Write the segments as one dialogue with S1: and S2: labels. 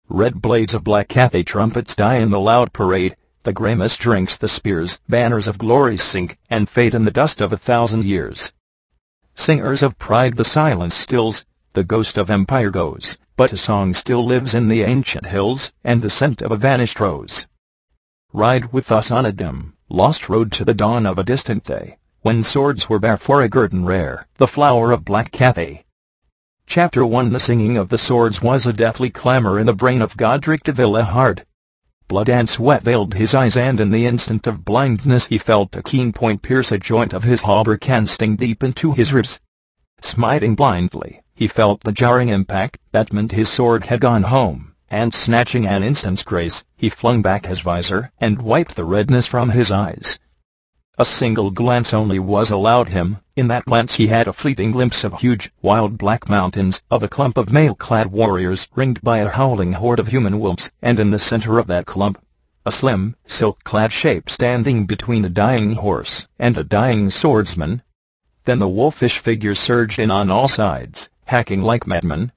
S1: Red blades of black Cathay trumpets die in the loud parade, the grey mist drinks the spears, banners of glory sink and fade in the dust of 1,000 years. Singers of pride the silence stills, the ghost of empire goes, but a song still lives in the ancient hills, and the scent of a vanished rose. Ride with us on a dim, lost road to the dawn of a distant day, when swords were bare for a guerdon rare, the flower of black Cathay. Chapter 1. The singing of the swords was a deathly clamor in the brain of Godric de Villehard. Blood and sweat veiled his eyes, and in the instant of blindness he felt a keen point pierce a joint of his hauberk and sting deep into his ribs. Smiting blindly, he felt the jarring impact that meant his sword had gone home, and snatching an instant's grace, he flung back his visor and wiped the redness from his eyes. A single glance only was allowed him. In that glance he had a fleeting glimpse of huge, wild black mountains, of a clump of mail-clad warriors ringed by a howling horde of human wolves, and in the center of that clump, a slim, silk-clad shape standing between a dying horse and a dying swordsman. Then the wolfish figures surged in on all sides, hacking like madmen.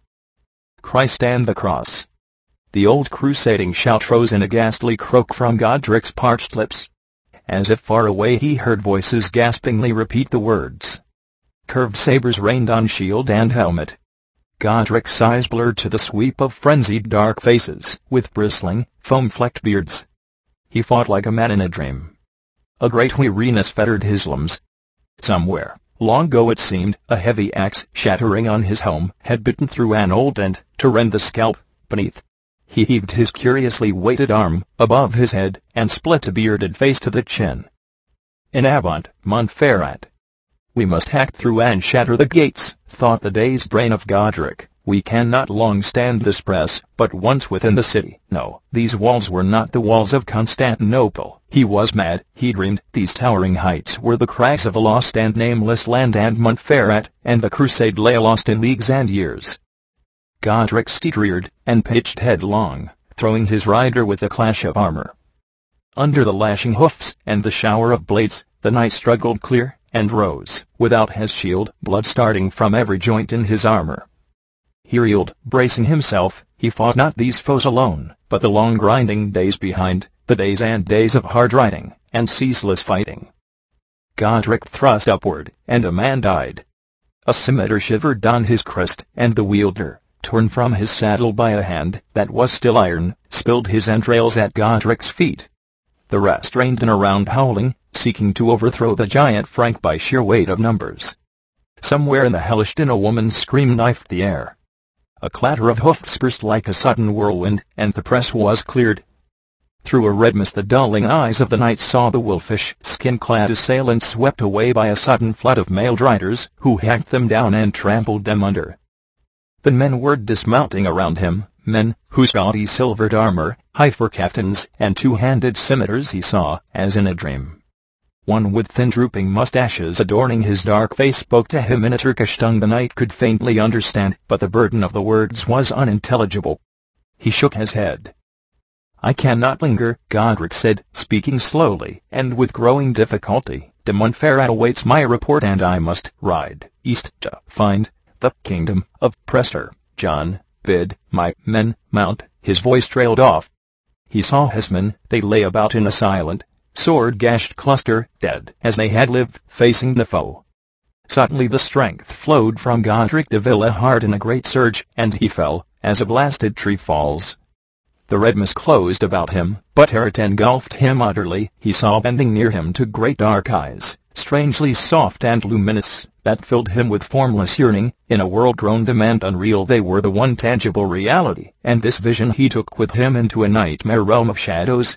S1: Christ and the cross! The old crusading shout rose in a ghastly croak from Godric's parched lips. As if far away he heard voices gaspingly repeat the words. Curved sabers rained on shield and helmet. Godric's eyes blurred to the sweep of frenzied dark faces, with bristling, foam-flecked beards. He fought like a man in a dream. A great weariness fettered his limbs. Somewhere, long ago it seemed, a heavy axe, shattering on his helm, had bitten through an old dent, to rend the scalp beneath. He heaved his curiously weighted arm above his head, and split a bearded face to the chin. In avant, Montferrat. We must hack through and shatter the gates, thought the dazed brain of Godric. We cannot long stand this press, but once within the city. No, these walls were not the walls of Constantinople. He was mad, he dreamed. These towering heights were the crags of a lost and nameless land, and Montferrat and the crusade lay lost in leagues and years. Godric's steed reared, and pitched headlong, throwing his rider with a clash of armor. Under the lashing hoofs and the shower of blades, the knight struggled clear, and rose, without his shield, blood starting from every joint in his armor. He reeled, bracing himself. He fought not these foes alone, but the long grinding days behind, the days and days of hard riding, and ceaseless fighting. Godric thrust upward, and a man died. A scimitar shivered on his crest, and the wielder, torn from his saddle by a hand that was still iron, spilled his entrails at Godric's feet. The rest reined in around, howling, seeking to overthrow the giant Frank by sheer weight of numbers. Somewhere in the hellish din a woman's scream knifed the air. A clatter of hoofs burst like a sudden whirlwind, and the press was cleared. Through a red mist the dulling eyes of the knight saw the wolfish, skin-clad assailants swept away by a sudden flood of mailed riders, who hacked them down and trampled them under. The men were dismounting around him, men whose gaudy silvered armor, high fur caftans, and two-handed scimitars he saw, as in a dream. One with thin drooping mustaches adorning his dark face spoke to him in a Turkish tongue the knight could faintly understand, but the burden of the words was unintelligible. He shook his head. "I cannot linger," Godric said, speaking slowly, and with growing difficulty. "De Montferrat awaits my report, and I must ride east to find the kingdom of Prester. John, bid my men mount." His voice trailed off. He saw his men. They lay about in a silent, sword-gashed cluster, dead as they had lived, facing the foe. Suddenly the strength flowed from Godric de Villehard in a great surge, and he fell, as a blasted tree falls. The red mist closed about him, but ere it engulfed him utterly, he saw bending near him two great dark eyes, strangely soft and luminous, that filled him with formless yearning. In a world grown dim and unreal they were the one tangible reality, and this vision he took with him into a nightmare realm of shadows.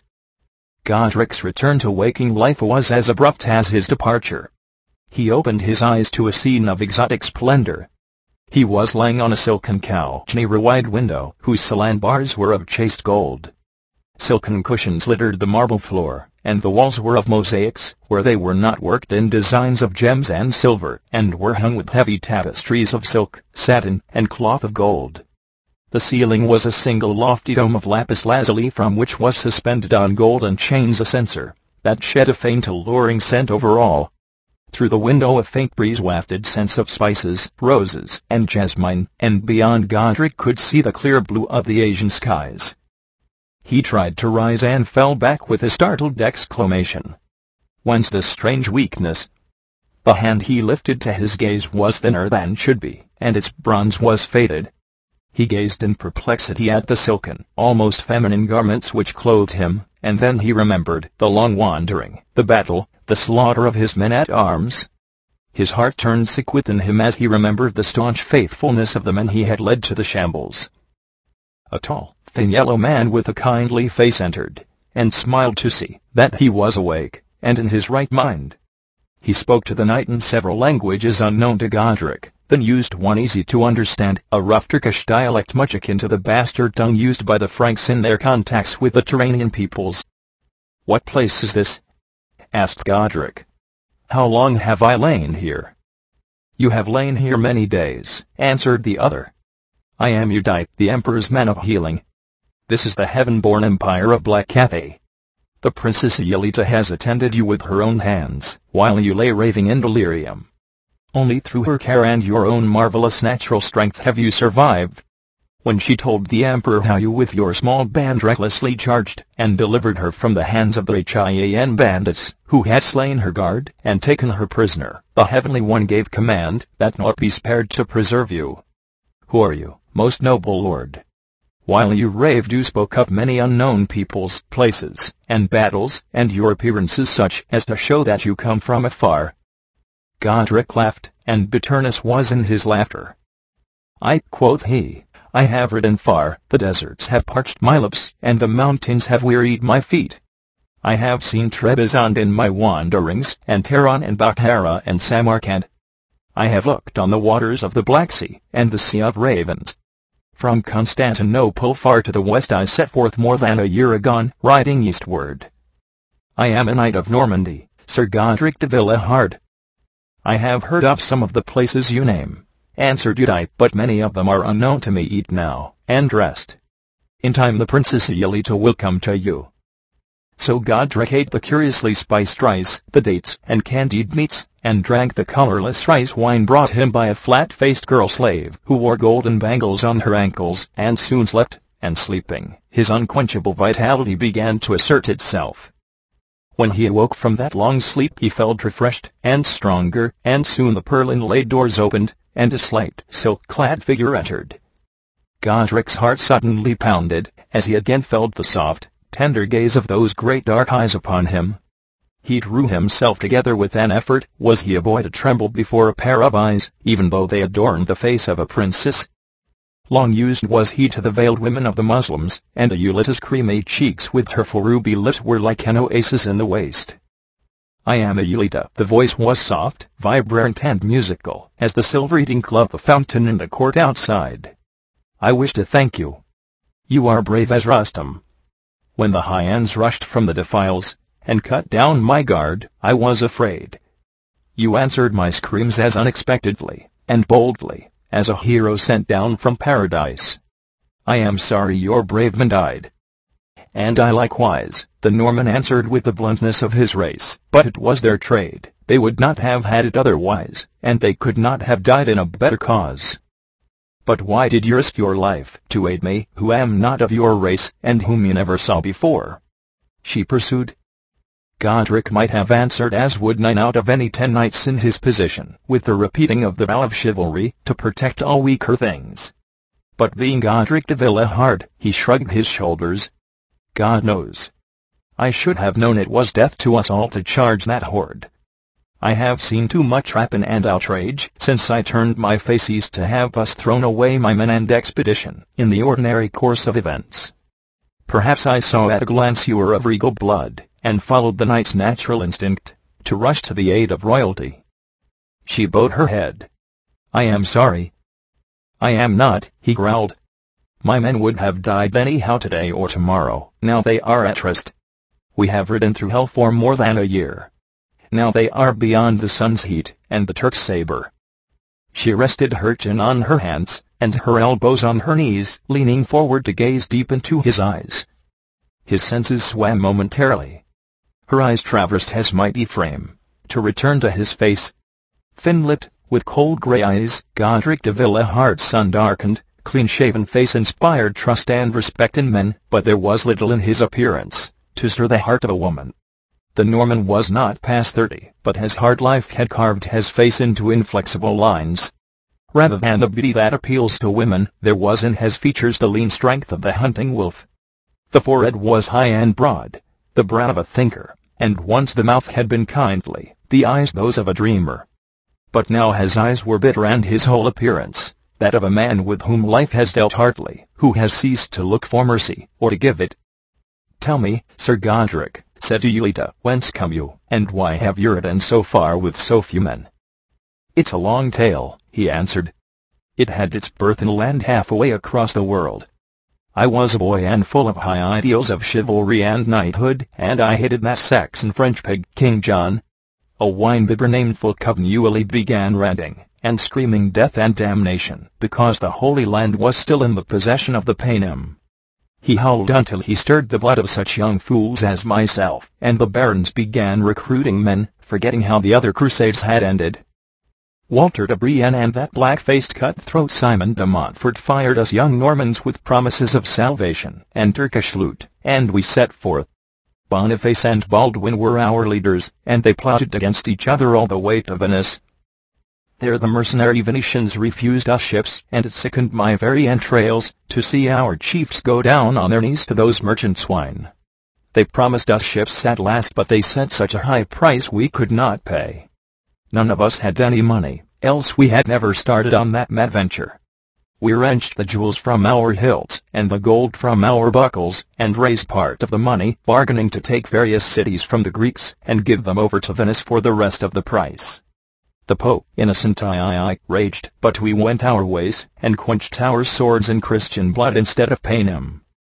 S1: Godric's return to waking life was as abrupt as his departure. He opened his eyes to a scene of exotic splendor. He was lying on a silken couch near a wide window, whose salon bars were of chased gold. Silken cushions littered the marble floor, and the walls were of mosaics, where they were not worked in designs of gems and silver, and were hung with heavy tapestries of silk, satin, and cloth of gold. The ceiling was a single lofty dome of lapis lazuli, from which was suspended on golden chains a censer, that shed a faint alluring scent over all. Through the window a faint breeze wafted scents of spices, roses, and jasmine, and beyond Godric could see the clear blue of the Asian skies. He tried to rise and fell back with a startled exclamation. Whence this strange weakness? The hand he lifted to his gaze was thinner than should be, and its bronze was faded. He gazed in perplexity at the silken, almost feminine garments which clothed him, and then he remembered the long wandering, the battle, the slaughter of his men-at-arms. His heart turned sick within him as he remembered the staunch faithfulness of the men he had led to the shambles. A tall, thin yellow man with a kindly face entered, and smiled to see that he was awake, and in his right mind. He spoke to the knight in several languages unknown to Godric, then used one easy-to-understand, a rough Turkish dialect much akin to the bastard tongue used by the Franks in their contacts with the Turanian peoples. "What place is this?" asked Godric. "How long have I lain here?" "You have lain here many days," answered the other. "I am Udite, the Emperor's man of healing. This is the heaven-born empire of Black Cathay. The Princess Aelita has attended you with her own hands, while you lay raving in delirium. Only through her care and your own marvelous natural strength have you survived." When she told the Emperor how you with your small band recklessly charged and delivered her from the hands of the Hien bandits, who had slain her guard and taken her prisoner, the Heavenly One gave command that naught be spared to preserve you. "Who are you, most noble lord?" While you raved you spoke of many unknown peoples, places, and battles, and your appearance is such as to show that you come from afar. Godric laughed, and bitterness was in his laughter. Quoth he, "I have ridden far, the deserts have parched my lips, and the mountains have wearied my feet. I have seen Trebizond in my wanderings, and Tehran and Bukhara and Samarkand. I have looked on the waters of the Black Sea, and the Sea of Ravens. From Constantinople far to the west I set forth more than a year agone, riding eastward. I am a knight of Normandy, Sir Godric de Villehard." "I have heard of some of the places you name," answered Udite, "but many of them are unknown to me. Eat now, and rest. In time the Princess Aelita will come to you." So Godric ate the curiously spiced rice, the dates and candied meats, and drank the colorless rice wine brought him by a flat-faced girl-slave who wore golden bangles on her ankles, and soon slept, and sleeping, his unquenchable vitality began to assert itself. When he awoke from that long sleep he felt refreshed and stronger, and soon the pearl-inlaid doors opened, and a slight, silk-clad figure entered. Godric's heart suddenly pounded, as he again felt the soft, tender gaze of those great dark eyes upon him. He drew himself together with an effort. Was he a boy to tremble before a pair of eyes, even though they adorned the face of a princess? Long used was he to the veiled women of the Muslims, and Aelita's creamy cheeks with her full ruby lips were like an oasis in the waste. "I am Aelita." The voice was soft, vibrant and musical, as the silvery tinkle of the fountain in the court outside. "I wish to thank you. You are brave as Rustum. When the Hyans rushed from the defiles, and cut down my guard, I was afraid. You answered my screams as unexpectedly, and boldly, as a hero sent down from paradise. I am sorry your brave men died." "And I likewise," the Norman answered with the bluntness of his race, "but it was their trade, they would not have had it otherwise, and they could not have died in a better cause." "But why did you risk your life to aid me, who am not of your race, and whom you never saw before?" she pursued. Godric might have answered as would 9 out of any 10 knights in his position, with the repeating of the vow of chivalry, to protect all weaker things. But being Godric de Villehard, he shrugged his shoulders. "God knows. I should have known it was death to us all to charge that horde. I have seen too much rapine and outrage since I turned my face east to have thus thrown away my men and expedition in the ordinary course of events. Perhaps I saw at a glance you were of regal blood, and followed the knight's natural instinct, to rush to the aid of royalty." She bowed her head. "I am sorry." "I am not," he growled. "My men would have died anyhow today or tomorrow. Now they are at rest. We have ridden through hell for more than a year. Now they are beyond the sun's heat and the Turk's saber." She rested her chin on her hands, and her elbows on her knees, leaning forward to gaze deep into his eyes. His senses swam momentarily. Her eyes traversed his mighty frame. to return to his face. Thin-lipped, with cold grey eyes, Godric de Villehard's sun-darkened, clean-shaven face inspired trust and respect in men, but there was little in his appearance to stir the heart of a woman. The Norman was not past 30, but his hard life had carved his face into inflexible lines. Rather than the beauty that appeals to women, there was in his features the lean strength of the hunting wolf. The forehead was high and broad, the brow of a thinker, and once the mouth had been kindly, the eyes those of a dreamer. But now his eyes were bitter and his whole appearance that of a man with whom life has dealt hardly, who has ceased to look for mercy, or to give it. "Tell me, Sir Godric," said Yelida, "whence come you, and why have you ridden so far with so few men?" "It's a long tale," he answered. "It had its birth in a land half away across the world. I was a boy and full of high ideals of chivalry and knighthood, and I hated that Saxon French pig, King John." A wine-bibber named Fulcovenuli began ranting and screaming death and damnation, because the Holy Land was still in the possession of the Paynim. He howled until he stirred the blood of such young fools as myself, and the barons began recruiting men, forgetting how the other crusades had ended. Walter de Brienne and that black-faced cutthroat Simon de Montfort fired us young Normans with promises of salvation and Turkish loot, and we set forth. Boniface and Baldwin were our leaders, and they plotted against each other all the way to Venice. There the mercenary Venetians refused us ships, and it sickened my very entrails to see our chiefs go down on their knees to those merchant swine. They promised us ships at last, but they set such a high price we could not pay. None of us had any money, else we had never started on that mad venture. We wrenched the jewels from our hilts, and the gold from our buckles, and raised part of the money, bargaining to take various cities from the Greeks, and give them over to Venice for the rest of the price. The Pope, innocent I raged, but we went our ways, and quenched our swords in Christian blood instead of Paynim.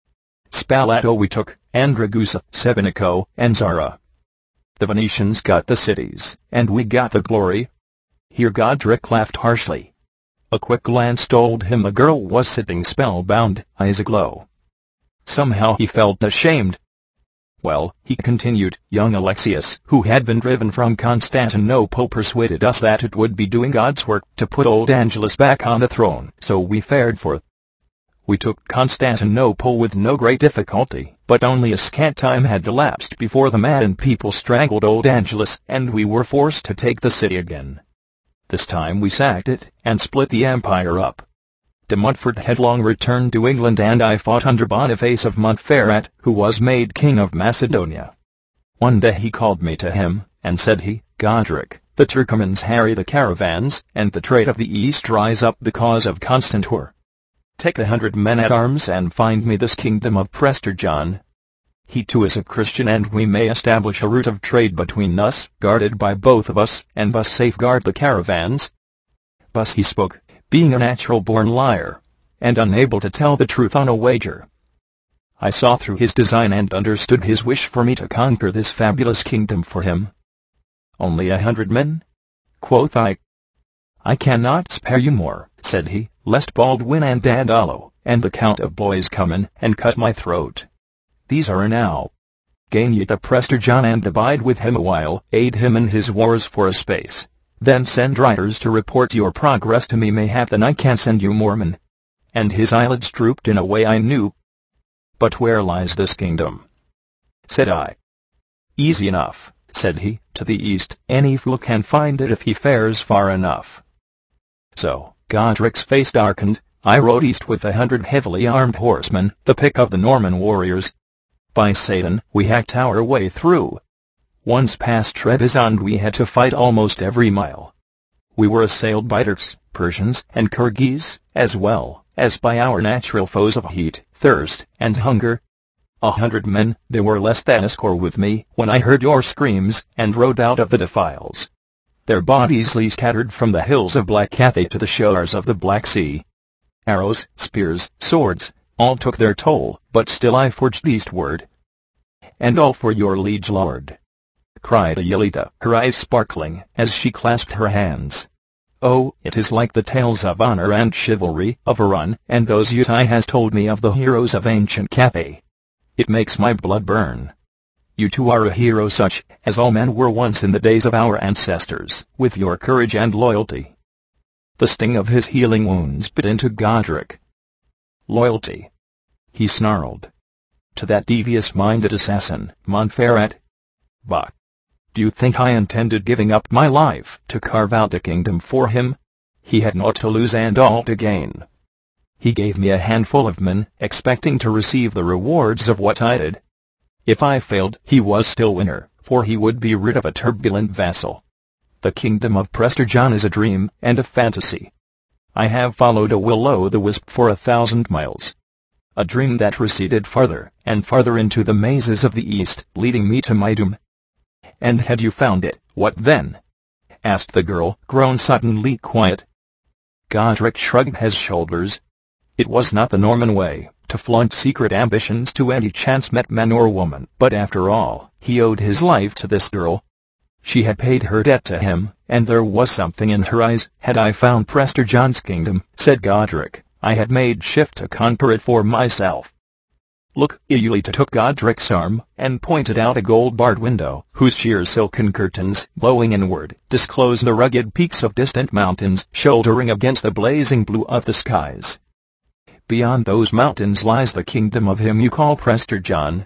S1: Spalato we took, and Ragusa, Sebenico, and Zara. The Venetians got the cities, and we got the glory." Here Godric laughed harshly. A quick glance told him the girl was sitting spellbound, eyes aglow. Somehow he felt ashamed. "Well," he continued, "young Alexius, who had been driven from Constantinople, persuaded us that it would be doing God's work to put old Angelus back on the throne, so we fared forth. We took Constantinople with no great difficulty, but only a scant time had elapsed before the maddened people strangled old Angelus, and we were forced to take the city again. This time we sacked it, and split the empire up. De Montfort had long returned to England, and I fought under Boniface of Montferrat, who was made King of Macedonia. One day he called me to him, and said he, 'Godric, the Turkomans harry the caravans, and the trade of the East dries up because of constant war. Take 100 men at arms and find me this kingdom of Prester John. He too is a Christian, and we may establish a route of trade between us, guarded by both of us, and thus safeguard the caravans.' Thus he spoke, being a natural-born liar, and unable to tell the truth on a wager. I saw through his design and understood his wish for me to conquer this fabulous kingdom for him. 'Only 100 men?' quoth I. 'I cannot spare you more,' said he, 'lest Baldwin and Dandolo, and the Count of Blois come in, and cut my throat. These are now. Gain ye to Prester John and abide with him a while, aid him in his wars for a space. Then send riders to report your progress to me, mayhap then I can send you more men.' And his eyelids drooped in a way I knew. 'But where lies this kingdom?' said I. 'Easy enough,' said he, 'to the east. Any fool can find it if he fares far enough.' So, Godric's face darkened. I rode east with 100 heavily armed horsemen, the pick of the Norman warriors. By Satan, we hacked our way through. Once past Trebizond we had to fight almost every mile. We were assailed by Turks, Persians, and Kirghiz, as well as by our natural foes of heat, thirst, and hunger. 100 men, there were less than a score with me, when I heard your screams, and rode out of the defiles. Their bodies lay scattered from the hills of Black Cathay to the shores of the Black Sea. Arrows, spears, swords, all took their toll, but still I forged eastward. And all for your liege lord," cried Yelida, her eyes sparkling, as she clasped her hands. "Oh, it is like the tales of honor and chivalry of Arun, and those Utai has told me of the heroes of ancient Cathay. It makes my blood burn. You too are a hero, such as all men were once in the days of our ancestors, with your courage and loyalty." The sting of his healing wounds bit into Godric. "Loyalty?" he snarled. "To that devious-minded assassin, Montferrat? Bah! Do you think I intended giving up my life to carve out a kingdom for him? He had naught to lose and all to gain. He gave me a handful of men, expecting to receive the rewards of what I did. If I failed, he was still winner, for he would be rid of a turbulent vassal. The kingdom of Prester John is a dream and a fantasy. I have followed a will-o'-the-wisp for 1,000 miles. A dream that receded farther and farther into the mazes of the east, leading me to my doom." "And had you found it, what then?" asked the girl, grown suddenly quiet. Godric shrugged his shoulders. It was not the Norman way to flaunt secret ambitions to any chance-met man or woman, but after all, he owed his life to this girl. She had paid her debt to him, and there was something in her eyes. "Had I found Prester John's kingdom," said Godric, "I had made shift to conquer it for myself." "Look!" Iulita took Godric's arm and pointed out a gold-barred window, whose sheer silken curtains, blowing inward, disclosed the rugged peaks of distant mountains shouldering against the blazing blue of the skies. "Beyond those mountains lies the kingdom of him you call Prester John."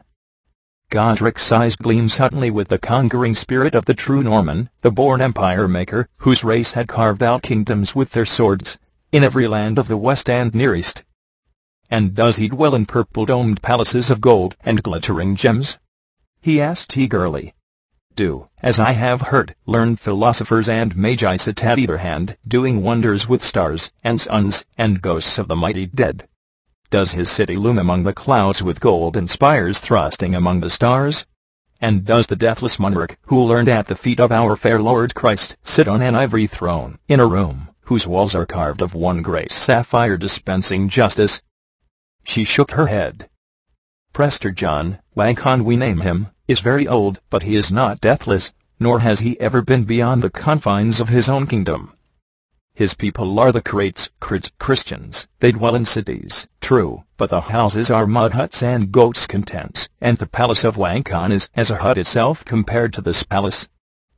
S1: Godric's eyes gleamed suddenly with the conquering spirit of the true Norman, the born empire-maker, whose race had carved out kingdoms with their swords, in every land of the West and Near East. "And does he dwell in purple-domed palaces of gold and glittering gems?" he asked eagerly. "Do, as I have heard, learned philosophers and magi sit at either hand, doing wonders with stars and suns and ghosts of the mighty dead? Does his city loom among the clouds with golden spires thrusting among the stars? And does the deathless monarch, who learned at the feet of our fair Lord Christ, sit on an ivory throne, in a room whose walls are carved of one grey sapphire dispensing justice?" She shook her head. "Prester John, Wacon we name him, is very old, but he is not deathless, nor has he ever been beyond the confines of his own kingdom. His people are the Krates, Christians. They dwell in cities, true, but the houses are mud huts and goats' contents, and the palace of Wacon is as a hut itself compared to this palace."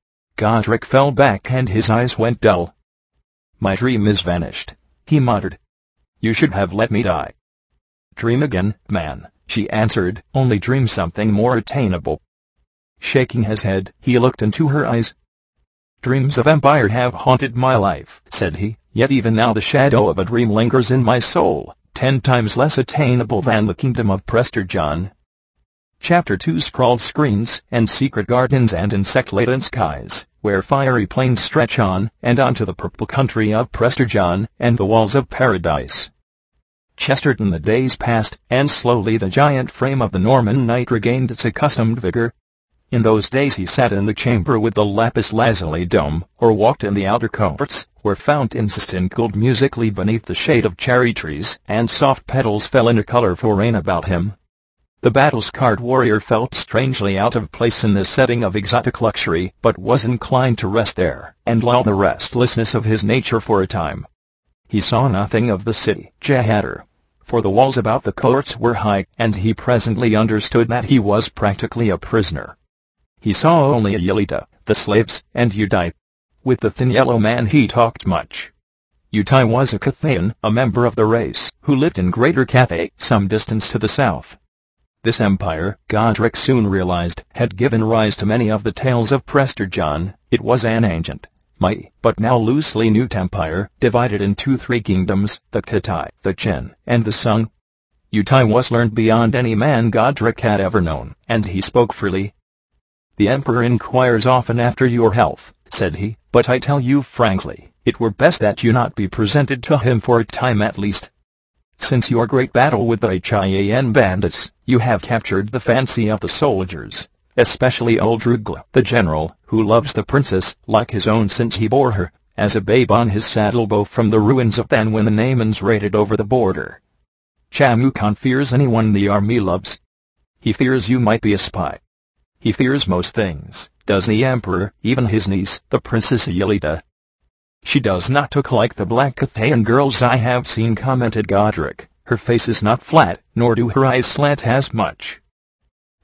S1: Godric fell back and his eyes went dull. "My dream is vanished," he muttered. "You should have let me die." "Dream again, man," she answered, "only dream something more attainable." Shaking his head, he looked into her eyes. "Dreams of empire have haunted my life," said he, "yet even now the shadow of a dream lingers in my soul, 10 times less attainable than the kingdom of Prester John." Chapter 2 Sprawled screens and secret gardens and insect-laden skies, where fiery plains stretch on and on to the purple country of Prester John and the walls of paradise. Chesterton. The days passed, and slowly the giant frame of the Norman knight regained its accustomed vigor. In those days he sat in the chamber with the lapis lazuli dome, or walked in the outer courts, where fountains tinkled musically beneath the shade of cherry trees, and soft petals fell into colorful rain about him. The battle-scarred warrior felt strangely out of place in this setting of exotic luxury, but was inclined to rest there, and lull the restlessness of his nature for a time. He saw nothing of the city, Jehater, for the walls about the courts were high, and he presently understood that he was practically a prisoner. He saw only Iulita, the slaves, and Utai. With the thin yellow man he talked much. Utai was a Cathayan, a member of the race, who lived in Greater Cathay, some distance to the south. This empire, Godric soon realized, had given rise to many of the tales of Prester John. It was an ancient, mighty, but now loosely knit empire, divided into 3 kingdoms, the Kitai, the Chen, and the Sung. Utai was learned beyond any man Godric had ever known, and he spoke freely. "The Emperor inquires often after your health," said he, "but I tell you frankly, it were best that you not be presented to him for a time at least. Since your great battle with the Cheyenne bandits, you have captured the fancy of the soldiers, especially old Rugla, the general, who loves the princess like his own since he bore her, as a babe on his saddle-bow from the ruins of then when the Naimans raided over the border. Chamukan fears anyone the army loves. He fears you might be a spy. He fears most things, does the Emperor, even his niece, the Princess Iulita." "She does not look like the black Cathayan girls I have seen," commented Godric. "Her face is not flat, nor do her eyes slant as much."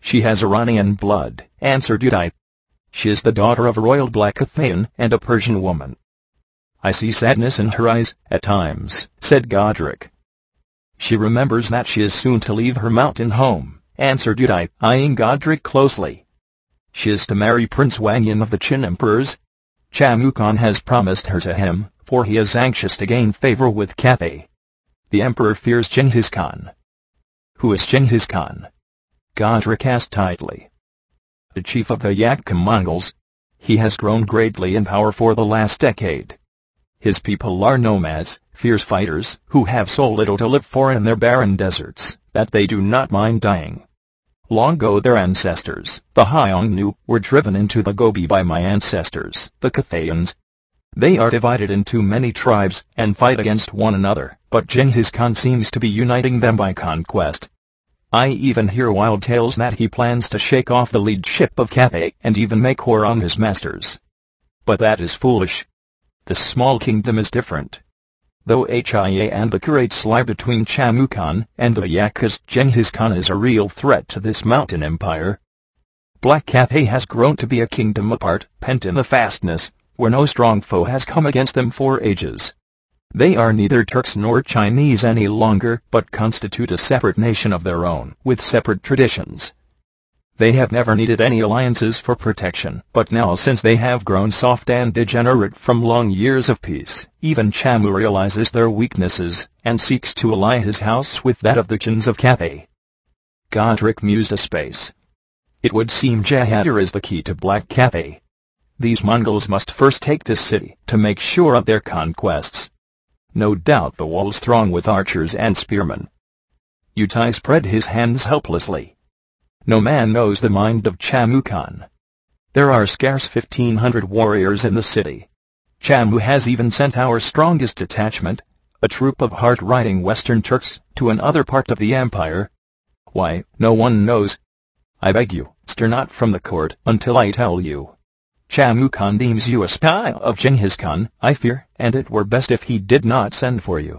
S1: "She has Iranian blood," answered Uday. "She is the daughter of a royal Black Cathayan and a Persian woman." "I see sadness in her eyes, at times," said Godric. "She remembers that she is soon to leave her mountain home," answered Uday, eyeing Godric closely. "She is to marry Prince Wanyan of the Qin Emperors. Chamu Khan has promised her to him, for he is anxious to gain favor with Cathay. The Emperor fears Genghis Khan." "Who is Genghis Khan?" Godric asked tightly. "The chief of the Yakam Mongols. He has grown greatly in power for the last decade. His people are nomads, fierce fighters, who have so little to live for in their barren deserts, that they do not mind dying. Long ago their ancestors, the Hyongnu, were driven into the Gobi by my ancestors, the Cathayans. They are divided into many tribes, and fight against one another, but Genghis Khan seems to be uniting them by conquest. I even hear wild tales that he plans to shake off the leadership of Cathay and even make war on his masters. But that is foolish. This small kingdom is different. Though Hia and the Kurates lie between Chamu Khan and the Yakas, Genghis Khan is a real threat to this mountain empire. Black Cathay has grown to be a kingdom apart, pent in the fastness, where no strong foe has come against them for ages. They are neither Turks nor Chinese any longer, but constitute a separate nation of their own, with separate traditions. They have never needed any alliances for protection, but now since they have grown soft and degenerate from long years of peace, even Chamu realizes their weaknesses, and seeks to ally his house with that of the Chins of Cathay." Godric mused a space. "It would seem Jahadir is the key to Black Cathay. These Mongols must first take this city, to make sure of their conquests. No doubt the walls throng with archers and spearmen." Uday spread his hands helplessly. "No man knows the mind of Chamu Khan. There are scarce 1,500 warriors in the city. Chamu has even sent our strongest detachment, a troop of hard-riding Western Turks, to another part of the empire. Why, no one knows. I beg you, stir not from the court until I tell you. Chamu Khan deems you a spy of Genghis Khan, I fear, and it were best if he did not send for you."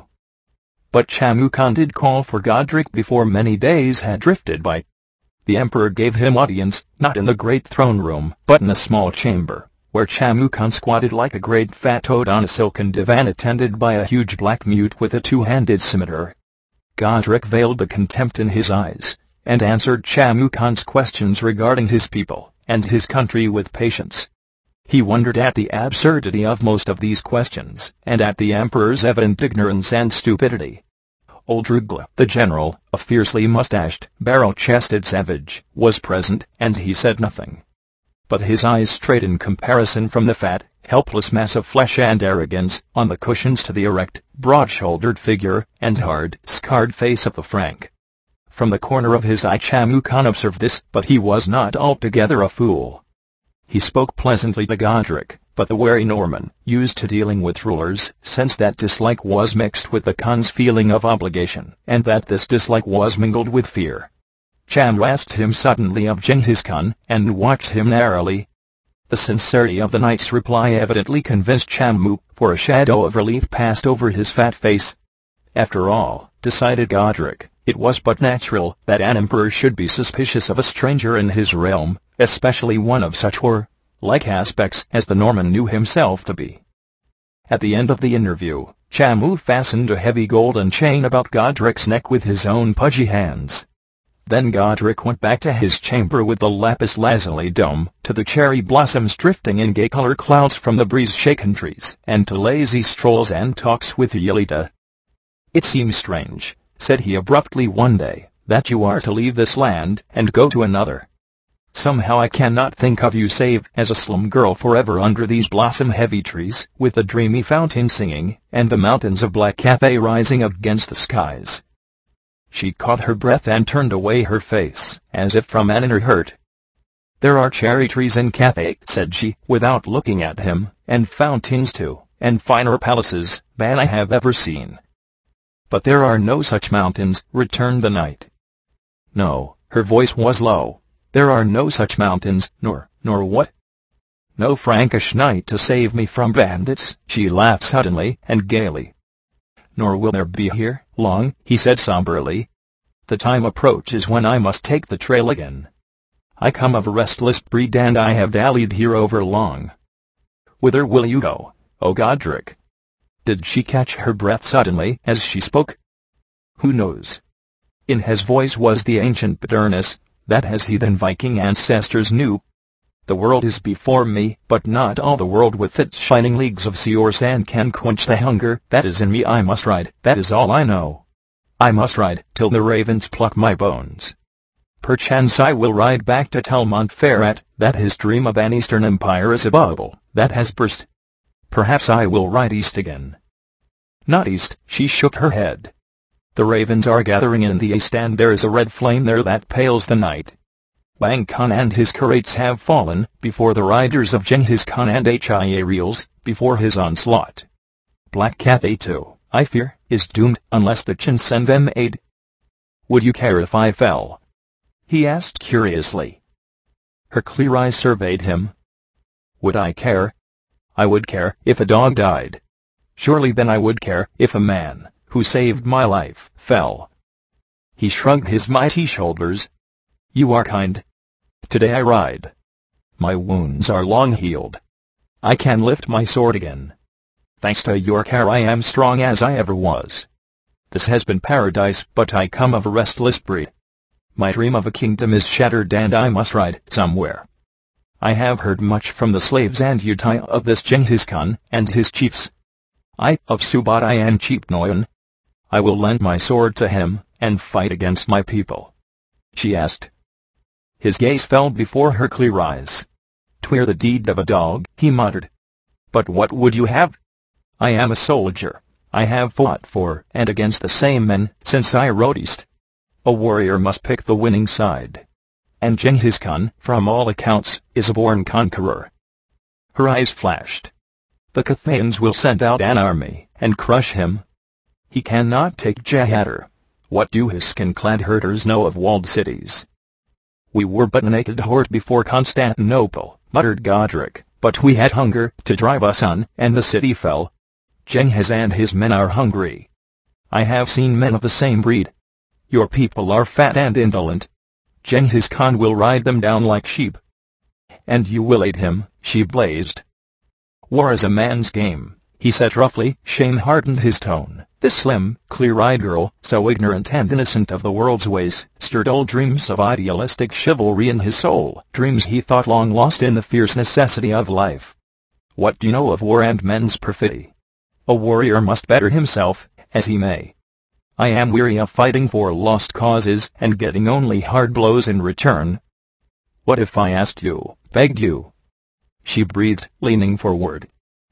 S1: But Chamu Khan did call for Godric before many days had drifted by. The emperor gave him audience, not in the great throne room, but in a small chamber, where Chamu Khan squatted like a great fat toad on a silken divan attended by a huge black mute with a two-handed scimitar. Godric veiled the contempt in his eyes, and answered Chamu Khan's questions regarding his people and his country with patience. He wondered at the absurdity of most of these questions, and at the emperor's evident ignorance and stupidity. Old Rugla, the general, a fiercely mustached, barrel-chested savage, was present, and he said nothing. But his eyes strayed in comparison from the fat, helpless mass of flesh and arrogance on the cushions to the erect, broad-shouldered figure and hard, scarred face of the Frank. From the corner of his eye Chamu Khan observed this, but he was not altogether a fool. He spoke pleasantly to Godric, but the wary Norman, used to dealing with rulers, sensed that dislike was mixed with the Khan's feeling of obligation, and that this dislike was mingled with fear. Chamu asked him suddenly of Genghis Khan, and watched him narrowly. The sincerity of the knight's reply evidently convinced Chamu, for a shadow of relief passed over his fat face. After all, decided Godric, it was but natural that an emperor should be suspicious of a stranger in his realm, especially one of such war-like aspects as the Norman knew himself to be. At the end of the interview, Chamu fastened a heavy golden chain about Godric's neck with his own pudgy hands. Then Godric went back to his chamber with the lapis lazuli dome, to the cherry blossoms drifting in gay-color clouds from the breeze-shaken trees, and to lazy strolls and talks with Yelida. "It seems strange," said he abruptly one day, "that you are to leave this land and go to another. Somehow I cannot think of you save as a slum girl forever under these blossom-heavy trees, with the dreamy fountain singing, and the mountains of Black Cathay rising against the skies." She caught her breath and turned away her face, as if from an inner hurt. "There are cherry trees in Cathay," said she, without looking at him, "and fountains too, and finer palaces than I have ever seen." "But there are no such mountains," returned the knight. "No," her voice was low. "There are no such mountains, nor what? No Frankish knight to save me from bandits," she laughed suddenly and gaily. "Nor will there be here, long," he said somberly. "The time approaches when I must take the trail again. I come of a restless breed and I have dallied here over long. Whither will you go, O Godric? Did she catch her breath suddenly as she spoke? Who knows? In his voice was the ancient bitterness that his heathen Viking ancestors knew. The world is before me, but not all the world with its shining leagues of sea or sand can quench the hunger that is in me. I must ride, that is all I know. I must ride till the ravens pluck my bones. Perchance I will ride back to tell Montferrat that his dream of an eastern empire is a bubble that has burst. Perhaps I will ride east again. Not east, she shook her head. The ravens are gathering in the east and there is a red flame there that pales the night. Wang Khan and his curates have fallen before the riders of Genghis Khan and Hiareals before his onslaught. Black Cathay too, I fear, is doomed unless the Qin send them aid. Would you care if I fell? He asked curiously. Her clear eyes surveyed him. Would I care? I would care if a dog died. Surely then I would care if a man who saved my life fell. He shrugged his mighty shoulders. You are kind. Today I ride. My wounds are long healed. I can lift my sword again. Thanks to your care I am strong as I ever was. This has been paradise, but I come of a restless breed. My dream of a kingdom is shattered and I must ride somewhere. I have heard much from the slaves and Yutai of this Genghis Khan and his chiefs. I of Subutai and Cheap Noyan. I will lend my sword to him and fight against my people. She asked. His gaze fell before her clear eyes. "'Twere the deed of a dog," he muttered. "But what would you have? I am a soldier. I have fought for and against the same men since I rode east. A warrior must pick the winning side. And Genghis Khan, from all accounts, is a born conqueror." Her eyes flashed. "The Cathayans will send out an army and crush him. He cannot take Jahadur. What do his skin-clad herders know of walled cities?" "We were but a naked horde before Constantinople," muttered Godric, "but we had hunger to drive us on, and the city fell. Genghis and his men are hungry. I have seen men of the same breed. Your people are fat and indolent. Genghis Khan will ride them down like sheep." "And you will aid him," she blazed. "War is a man's game," he said roughly. Shame hardened his tone. This slim, clear-eyed girl, so ignorant and innocent of the world's ways, stirred old dreams of idealistic chivalry in his soul, dreams he thought long lost in the fierce necessity of life. "What do you know of war and men's perfidy? A warrior must better himself, as he may. I am weary of fighting for lost causes and getting only hard blows in return. What if I asked you, begged you?" She breathed, leaning forward.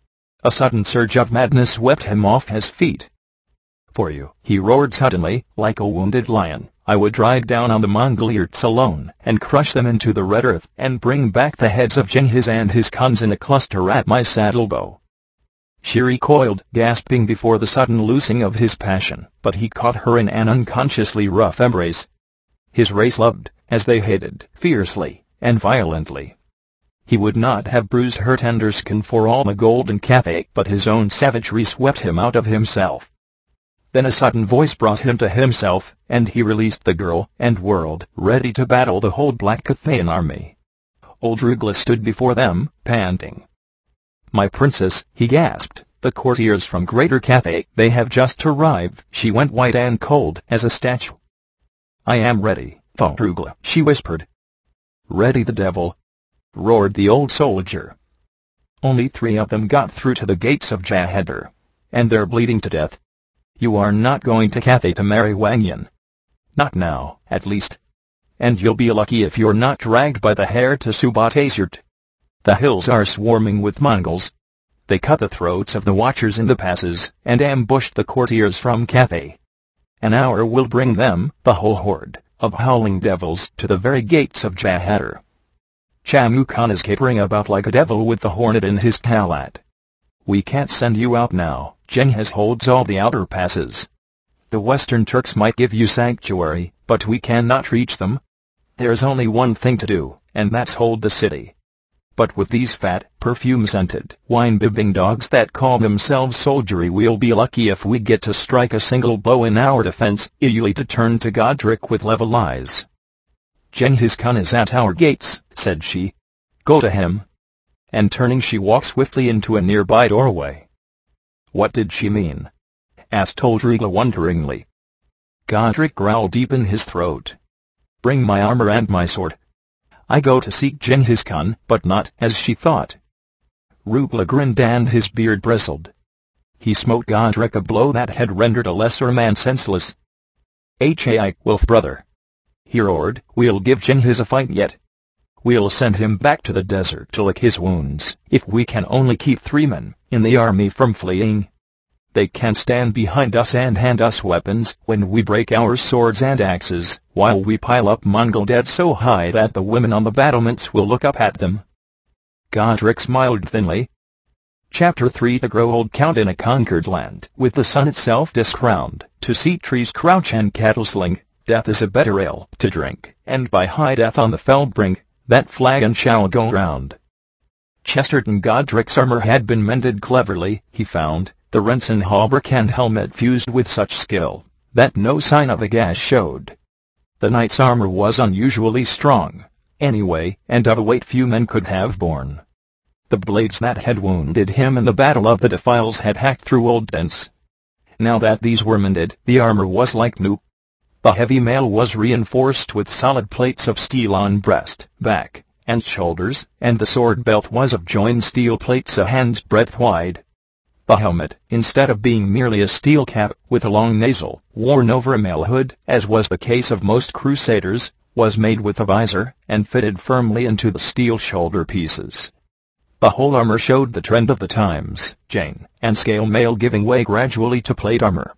S1: A sudden surge of madness swept him off his feet. "For you," he roared suddenly, like a wounded lion, "I would ride down on the Mongoliards alone and crush them into the red earth and bring back the heads of Genghis and his Khans in a cluster at my saddle bow." She recoiled, gasping before the sudden loosing of his passion, but he caught her in an unconsciously rough embrace. His race loved, as they hated, fiercely and violently. He would not have bruised her tender skin for all the golden Cathay, but his own savagery swept him out of himself. Then a sudden voice brought him to himself, and he released the girl and whirled, ready to battle the whole Black Cathayan army. Old Rugla stood before them, panting. "My princess," he gasped, "the courtiers from Greater Cathay, they have just arrived." She went white and cold as a statue. "I am ready, thought Rugla," she whispered. "Ready the devil!" roared the old soldier. "Only 3 of them got through to the gates of Jahadur, and they're bleeding to death. You are not going to Cathay to marry Wang Yan. Not now, at least. And you'll be lucky if you're not dragged by the hair to Subataysirt. The hills are swarming with Mongols. They cut the throats of the watchers in the passes and ambushed the courtiers from Cathay. An hour will bring them, the whole horde of howling devils, to the very gates of Jahadur. Chamu Khan is capering about like a devil with the hornet in his palat. We can't send you out now. Genghis holds all the outer passes. The Western Turks might give you sanctuary, but we cannot reach them. There's only one thing to do, and that's hold the city. But with these fat, perfume-scented, wine-bibbing dogs that call themselves soldiery, we'll be lucky if we get to strike a single blow in our defense." Iulita turned to Godric with level eyes. "Genghis Khan is at our gates," said she. "Go to him." And turning, she walked swiftly into a nearby doorway. What did she mean? Asked old Rugla wonderingly. Godric growled deep in his throat. "Bring my armor and my sword. I go to seek Genghis Khan," but not as she thought. Rugla grinned and his beard bristled. He smote Godric a blow that had rendered a lesser man senseless. "Hai, wolf brother!" he roared, "we'll give Genghis a fight yet. We'll send him back to the desert to lick his wounds, if we can only keep 3 men in the army from fleeing. They can stand behind us and hand us weapons when we break our swords and axes, while we pile up Mongol dead so high that the women on the battlements will look up at them." Godric smiled thinly. Chapter 3 To grow old. Count in a conquered land, with the sun itself discrowned, to see trees crouch and cattle slink, death is a better ale to drink, and by high death on the fell brink, that flagon shall go round. Chesterton Godric's armor had been mended cleverly, he found, the Renson hauberk and helmet fused with such skill that no sign of a gash showed. The knight's armor was unusually strong, anyway, and of a weight few men could have borne. The blades that had wounded him in the Battle of the Defiles had hacked through old dents. Now that these were mended, the armor was like new. The heavy mail was reinforced with solid plates of steel on breast, back, and shoulders, and the sword belt was of joined steel plates a hand's breadth wide. The helmet, instead of being merely a steel cap with a long nasal, worn over a mail hood, as was the case of most crusaders, was made with a visor, and fitted firmly into the steel shoulder pieces. The whole armor showed the trend of the times, chain and scale mail giving way gradually to plate armor.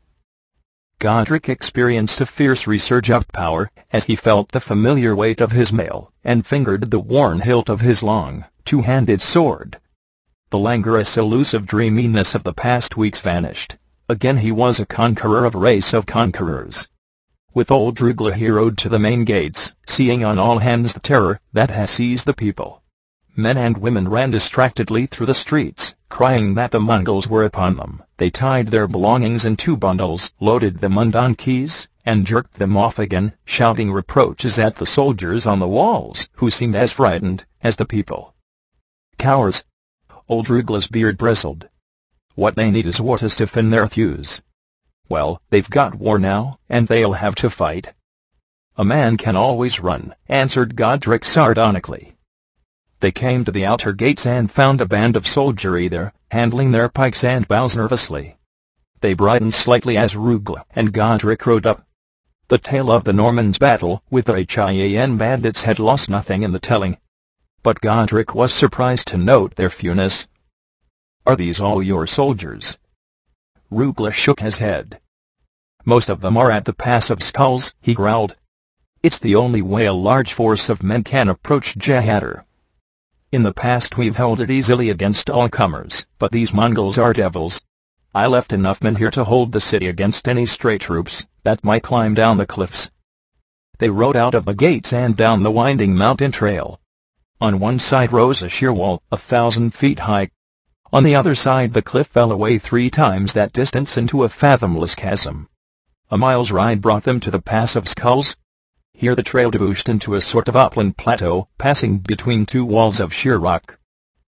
S1: Godric experienced a fierce resurge of power as he felt the familiar weight of his mail, and fingered the worn hilt of his long, two-handed sword. The languorous, elusive dreaminess of the past weeks vanished. Again he was a conqueror of a race of conquerors. With old Rugla he rode to the main gates, seeing on all hands the terror that has seized the people. Men and women ran distractedly through the streets, crying that the Mongols were upon them. They tied their belongings in 2 bundles, loaded them on donkeys, and jerked them off again, shouting reproaches at the soldiers on the walls, who seemed as frightened as the people. "Cowards!" Old Rugla's beard bristled. "What they need is war to stiffen their thews. Well, they've got war now, and they'll have to fight." "A man can always run," answered Godric sardonically. They came to the outer gates and found a band of soldiery there, handling their pikes and bows nervously. They brightened slightly as Rugla and Godric rode up. The tale of the Norman's battle with the Hin bandits had lost nothing in the telling. But Godric was surprised to note their fewness. "Are these all your soldiers?" Rugla shook his head. "Most of them are at the Pass of Skulls," he growled. "It's the only way a large force of men can approach Jahadar. In the past we've held it easily against all comers, but these Mongols are devils. I left enough men here to hold the city against any stray troops that might climb down the cliffs." They rode out of the gates and down the winding mountain trail. On one side rose a sheer wall, 1,000 feet high. On the other side the cliff fell away 3 times that distance into a fathomless chasm. A mile's ride brought them to the Pass of Skulls. Here the trail debouched into a sort of upland plateau, passing between 2 walls of sheer rock.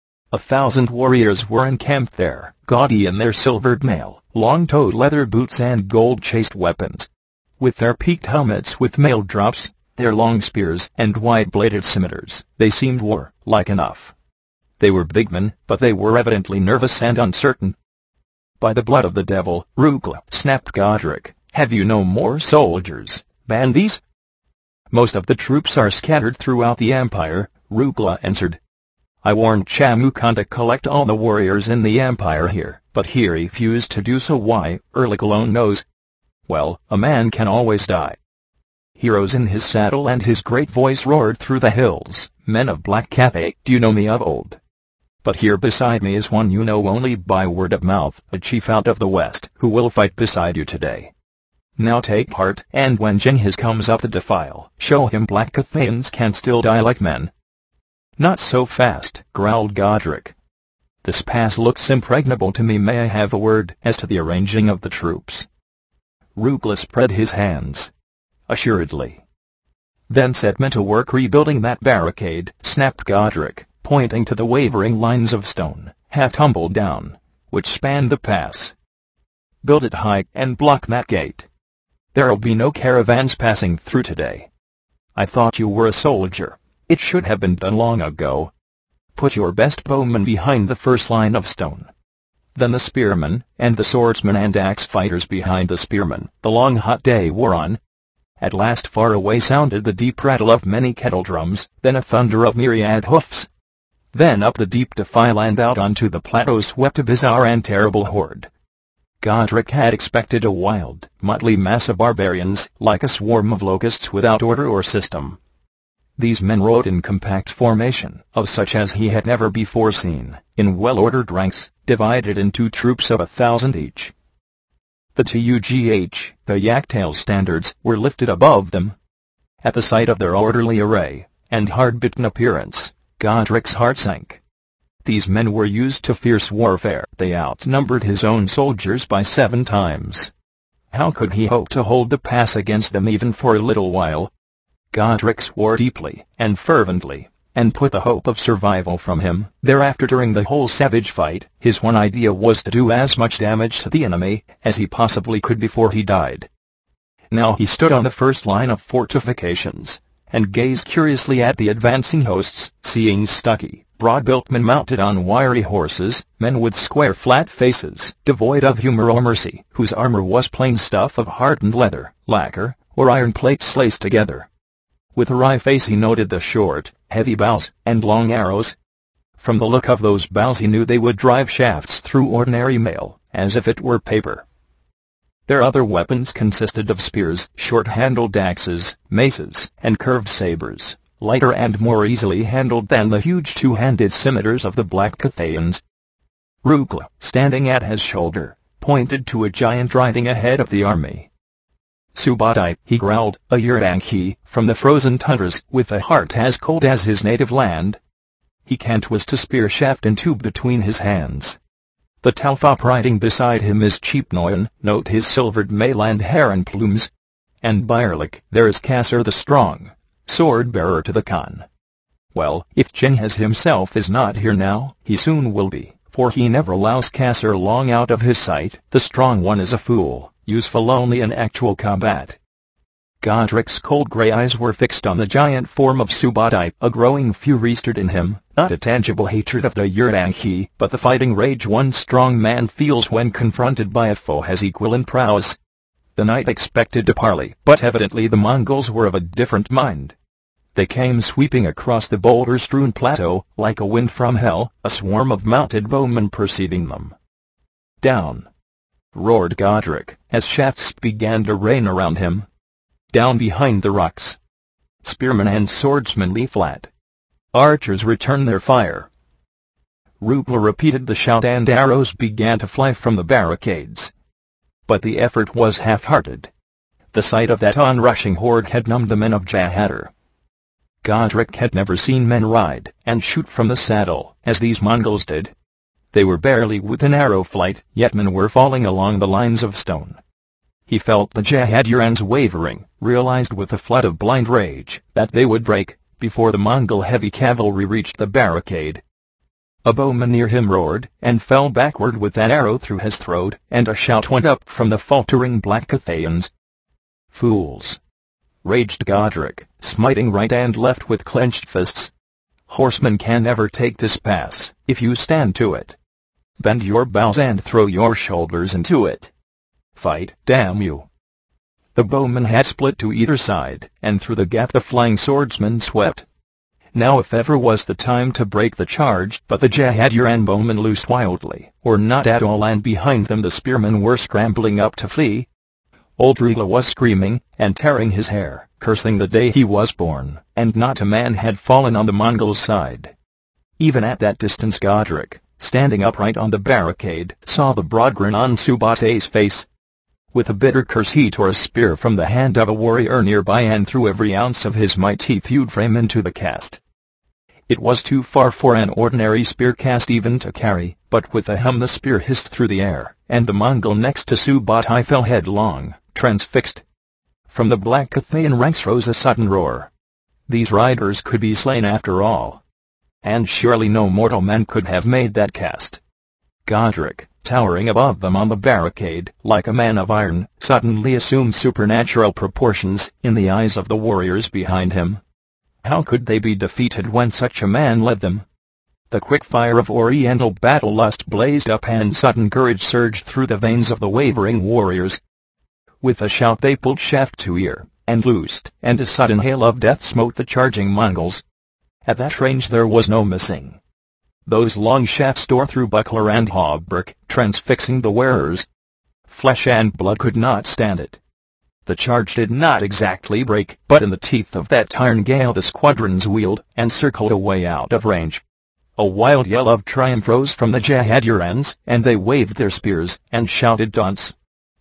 S1: 1,000 warriors were encamped there, gaudy in their silvered mail, long-toed leather boots and gold-chased weapons. With their peaked helmets with mail drops, their long spears and wide-bladed scimitars, they seemed war-like enough. They were big men, but they were evidently nervous and uncertain. "By the blood of the devil, Rugla," snapped Godric, "have you no more soldiers, bandies?" "Most of the troops are scattered throughout the empire," Rugla answered. "I warned Chamu Khan to collect all the warriors in the empire here, but he refused to do so. Why, Erlik alone knows. Well, a man can always die." He rose in his saddle and his great voice roared through the hills. "Men of Black Cathay, do you know me of old? But here beside me is one you know only by word of mouth, a chief out of the west, who will fight beside you today. Now take heart, and when Genghis comes up the defile, show him Black Cathayans can still die like men." "Not so fast," growled Godric. "This pass looks impregnable to me. May I have a word as to the arranging of the troops?" Rugla spread his hands. "Assuredly." Then set men to work rebuilding that barricade, snapped Godric, pointing to the wavering lines of stone, half tumbled down, which spanned the pass. Build it high and block that gate. There'll be no caravans passing through today. I thought you were a soldier. It should have been done long ago. Put your best bowmen behind the first line of stone. Then the spearmen, and the swordsmen and axe fighters behind the spearmen. The long hot day wore on. At last far away sounded the deep rattle of many kettle drums, then a thunder of myriad hoofs. Then up the deep defile and out onto the plateau swept a bizarre and terrible horde. Godric had expected a wild, motley mass of barbarians, like a swarm of locusts without order or system. These men rode in compact formation, of such as he had never before seen, in well-ordered ranks, divided into troops of 1,000 each. The TUGH, the Yaktail standards, were lifted above them. At the sight of their orderly array, and hard-bitten appearance, Godric's heart sank. These men were used to fierce warfare. They outnumbered his own soldiers by 7 times. How could he hope to hold the pass against them even for a little while? Godric swore deeply and fervently, and put the hope of survival from him. Thereafter, during the whole savage fight, his one idea was to do as much damage to the enemy as he possibly could before he died. Now he stood on the first line of fortifications, and gazed curiously at the advancing hosts, seeing stocky, broad-built men mounted on wiry horses, men with square flat faces, devoid of humor or mercy, whose armor was plain stuff of hardened leather, lacquer, or iron plates laced together. With a wry face he noted the short, heavy bows, and long arrows. From the look of those bows he knew they would drive shafts through ordinary mail, as if it were paper. Their other weapons consisted of spears, short-handled axes, maces, and curved sabers, lighter and more easily handled than the huge 2-handed scimitars of the Black Cathayans. Rukla, standing at his shoulder, pointed to a giant riding ahead of the army. Subotai, he growled, a Yurdanki, from the frozen tundras, with a heart as cold as his native land. He can't twist a spear shaft in two between his hands. The Talfop riding beside him is Cheapnoyan, note his silvered mail and heron plumes. And Byerlik, there is Kasser the strong, sword-bearer to the Khan. Well, if Genghis himself is not here now, he soon will be, for he never allows Kasser long out of his sight. The strong one is a fool, useful only in actual combat. Godric's cold grey eyes were fixed on the giant form of Subotai. A growing fury stirred in him, not a tangible hatred of the Yurdanki, but the fighting rage one strong man feels when confronted by a foe as equal in prowess. The knight expected to parley, but evidently the Mongols were of a different mind. They came sweeping across the boulder-strewn plateau, like a wind from hell, a swarm of mounted bowmen perceiving them. Down! Roared Godric, as shafts began to rain around him. Down behind the rocks. Spearmen and swordsmen lay flat. Archers returned their fire. Rukla repeated the shout and arrows began to fly from the barricades. But the effort was half-hearted. The sight of that onrushing horde had numbed the men of Jahader. Godric had never seen men ride and shoot from the saddle, as these Mongols did. They were barely within arrow flight, yet men were falling along the lines of stone. He felt the Jahadurans wavering, realized with a flood of blind rage that they would break before the Mongol heavy cavalry reached the barricade. A bowman near him roared, and fell backward with an arrow through his throat, and a shout went up from the faltering Black Cathayans. Fools! Raged Godric, smiting right and left with clenched fists. Horsemen can never take this pass, if you stand to it. Bend your bows and throw your shoulders into it. Fight, damn you! The bowmen had split to either side, and through the gap the flying swordsmen swept. Now if ever was the time to break the charge, but the Jahaduran bowmen loosed wildly, or not at all, and behind them the spearmen were scrambling up to flee. Old Rila was screaming, and tearing his hair, cursing the day he was born, and not a man had fallen on the Mongols' side. Even at that distance Godric, standing upright on the barricade, saw the broad grin on Subotai's face. With a bitter curse he tore a spear from the hand of a warrior nearby and threw every ounce of his mighty-thewed frame into the cast. It was too far for an ordinary spear cast even to carry, but with a hum the spear hissed through the air, and the Mongol next to Subotai fell headlong, transfixed. From the Black Cathayan ranks rose a sudden roar. These riders could be slain after all. And surely no mortal man could have made that cast. Godric, towering above them on the barricade, like a man of iron, suddenly assumed supernatural proportions in the eyes of the warriors behind him. How could they be defeated when such a man led them? The quick fire of oriental battle lust blazed up and sudden courage surged through the veins of the wavering warriors. With a shout they pulled shaft to ear, and loosed, and a sudden hail of death smote the charging Mongols. At that range there was no missing. Those long shafts tore through buckler and hauberk, transfixing the wearers. Flesh and blood could not stand it. The charge did not exactly break, but in the teeth of that iron gale the squadrons wheeled and circled away out of range. A wild yell of triumph rose from the Jahadurans, and they waved their spears and shouted taunts.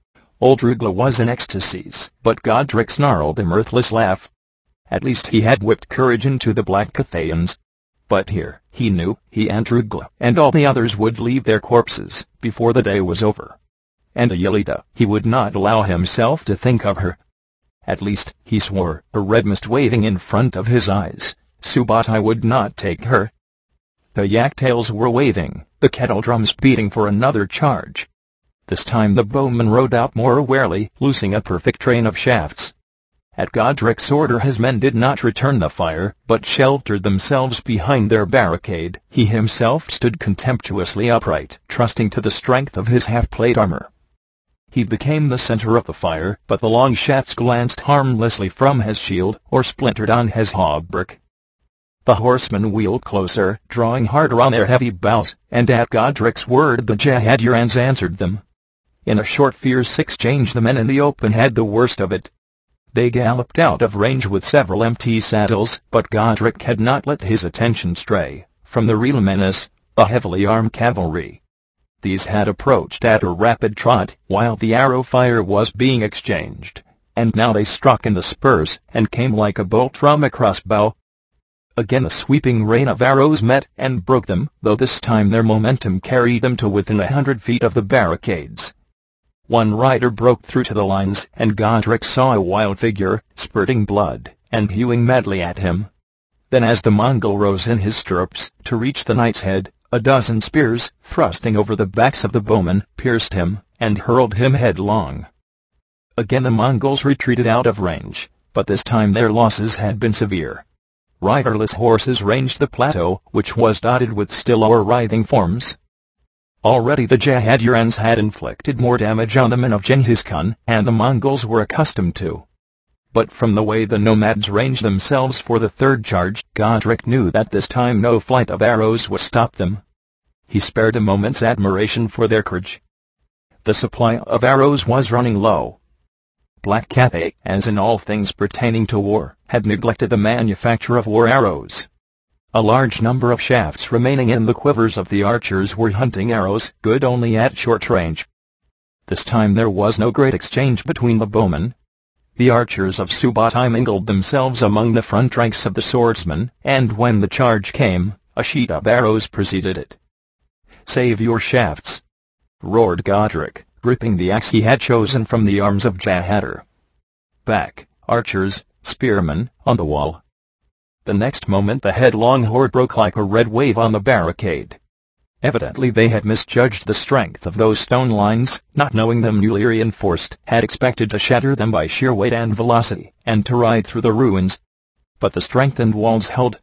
S1: Old Rugla was in ecstasies, but Godric snarled a mirthless laugh. At least he had whipped courage into the Black Cathayans. But here, he knew, he and Rugla and all the others would leave their corpses before the day was over. And Yelida, he would not allow himself to think of her. At least, he swore, a red mist waving in front of his eyes, Subotai would not take her. The yak-tails were waving, the kettle drums beating for another charge. This time the bowmen rode out more warily, loosing a perfect train of shafts. At Godric's order his men did not return the fire, but sheltered themselves behind their barricade. He himself stood contemptuously upright, trusting to the strength of his half-plate armor. He became the center of the fire, but the long shafts glanced harmlessly from his shield, or splintered on his hauberk. The horsemen wheeled closer, drawing harder on their heavy bows, and at Godric's word the Jahadurans answered them. In a short fierce exchange the men in the open had the worst of it. They galloped out of range with several empty saddles, but Godric had not let his attention stray from the real menace, the heavily armed cavalry. These had approached at a rapid trot, while the arrow fire was being exchanged, and now they struck in the spurs, and came like a bolt from a crossbow. Again a sweeping rain of arrows met and broke them, though this time their momentum carried them to within 100 feet of the barricades. One rider broke through to the lines, and Godric saw a wild figure, spurting blood, and hewing madly at him. Then as the Mongol rose in his stirrups to reach the knight's head, a dozen spears, thrusting over the backs of the bowmen, pierced him, and hurled him headlong. Again the Mongols retreated out of range, but this time their losses had been severe. Riderless horses ranged the plateau, which was dotted with still or writhing forms. Already the Jahadurans had inflicted more damage on the men of Genghis Khan, and the Mongols were accustomed to. But from the way the nomads ranged themselves for the third charge, Godric knew that this time no flight of arrows would stop them. He spared a moment's admiration for their courage. The supply of arrows was running low. Black Cathay, as in all things pertaining to war, had neglected the manufacture of war arrows. A large number of shafts remaining in the quivers of the archers were hunting arrows, good only at short range. This time there was no great exchange between the bowmen. The archers of Subotai mingled themselves among the front ranks of the swordsmen, and when the charge came, a sheet of arrows preceded it. "Save your shafts!" roared Godric, gripping the axe he had chosen from the arms of Jahadur. "Back, archers, spearmen, on the wall!" The next moment the headlong horde broke like a red wave on the barricade. Evidently they had misjudged the strength of those stone lines, not knowing them newly reinforced, had expected to shatter them by sheer weight and velocity, and to ride through the ruins. But the strengthened walls held.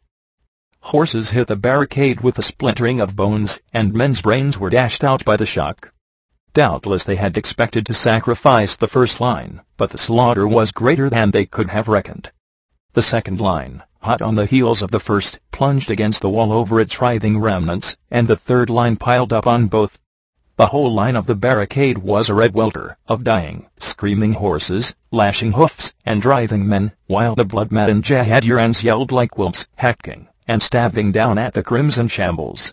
S1: Horses hit the barricade with a splintering of bones, and men's brains were dashed out by the shock. Doubtless they had expected to sacrifice the first line, but the slaughter was greater than they could have reckoned. The second line, hot on the heels of the first, plunged against the wall over its writhing remnants, and the third line piled up on both. The whole line of the barricade was a red welter of dying, screaming horses, lashing hoofs, and writhing men, while the blood-maddened Jahadurans yelled like wolves, hacking and stabbing down at the crimson shambles.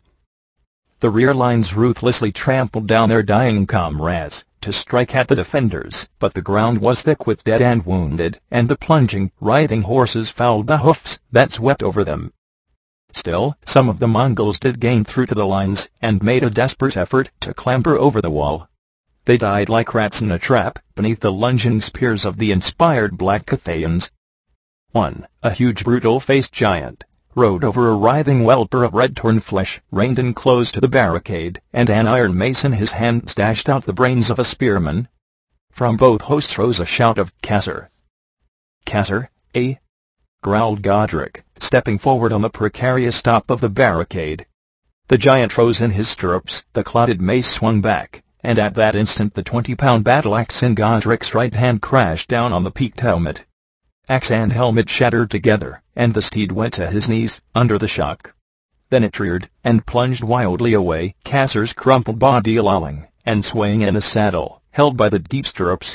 S1: The rear lines ruthlessly trampled down their dying comrades to strike at the defenders, but the ground was thick with dead and wounded, and the plunging, writhing horses fouled the hoofs that swept over them. Still, some of the Mongols did gain through to the lines, and made a desperate effort to clamber over the wall. They died like rats in a trap, beneath the lunging spears of the inspired Black Cathayans. 1. A huge brutal-faced giant rode over a writhing welter of red-torn flesh, reined in close to the barricade, and an iron mace in his hand dashed out the brains of a spearman. From both hosts rose a shout of "Caesar! Caesar, eh?" growled Godric, stepping forward on the precarious top of the barricade. The giant rose in his stirrups, the clotted mace swung back, and at that instant the 20-pound battle-axe in Godric's right hand crashed down on the peaked helmet. Axe and helmet shattered together, and the steed went to his knees, under the shock. Then it reared, and plunged wildly away, Caesar's crumpled body lolling, and swaying in the saddle, held by the deep stirrups.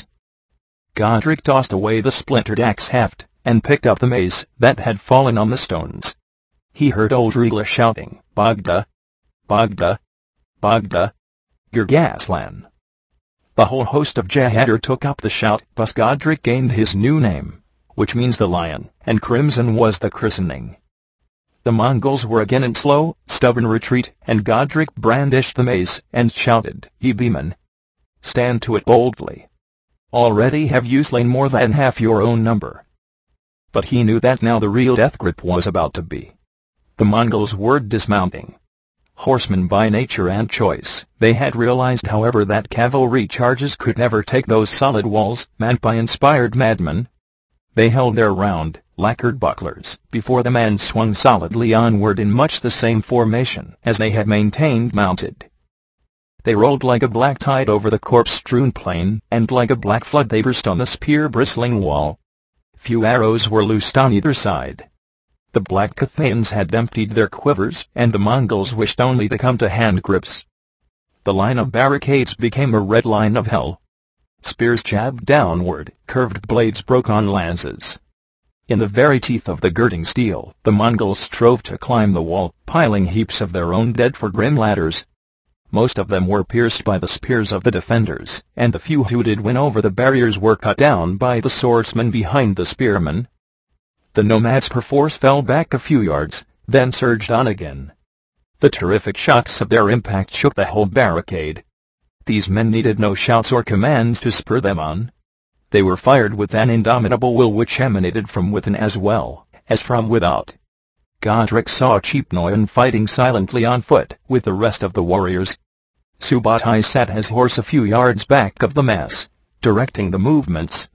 S1: Godric tossed away the splintered axe haft, and picked up the mace that had fallen on the stones. He heard old Rugla shouting, "Bogda! Bogda! Bogda! Girgaslan!" The whole host of Jahadir took up the shout. Thus Godric gained his new name, which means the lion, and Crimson was the christening. The Mongols were again in slow, stubborn retreat, and Godric brandished the mace and shouted, "Ye bemen! Stand to it boldly. Already have you slain more than half your own number." But he knew that now the real death grip was about to be. The Mongols were dismounting. Horsemen by nature and choice, they had realized however that cavalry charges could never take those solid walls manned by inspired madmen. They held their round, lacquered bucklers before the man swung solidly onward in much the same formation as they had maintained mounted. They rolled like a black tide over the corpse-strewn plain, and like a black flood they burst on the spear-bristling wall. Few arrows were loosed on either side. The Black Cathayans had emptied their quivers, and the Mongols wished only to come to hand grips. The line of barricades became a red line of hell. Spears jabbed downward, curved blades broke on lances. In the very teeth of the girding steel, the Mongols strove to climb the wall, piling heaps of their own dead for grim ladders. Most of them were pierced by the spears of the defenders, and the few who did win over the barriers were cut down by the swordsmen behind the spearmen. The nomads perforce fell back a few yards, then surged on again. The terrific shocks of their impact shook the whole barricade. These men needed no shouts or commands to spur them on. They were fired with an indomitable will which emanated from within as well as from without. Godric saw Cheap Noyan fighting silently on foot with the rest of the warriors. Subotai sat his horse a few yards back of the mass, directing the movements.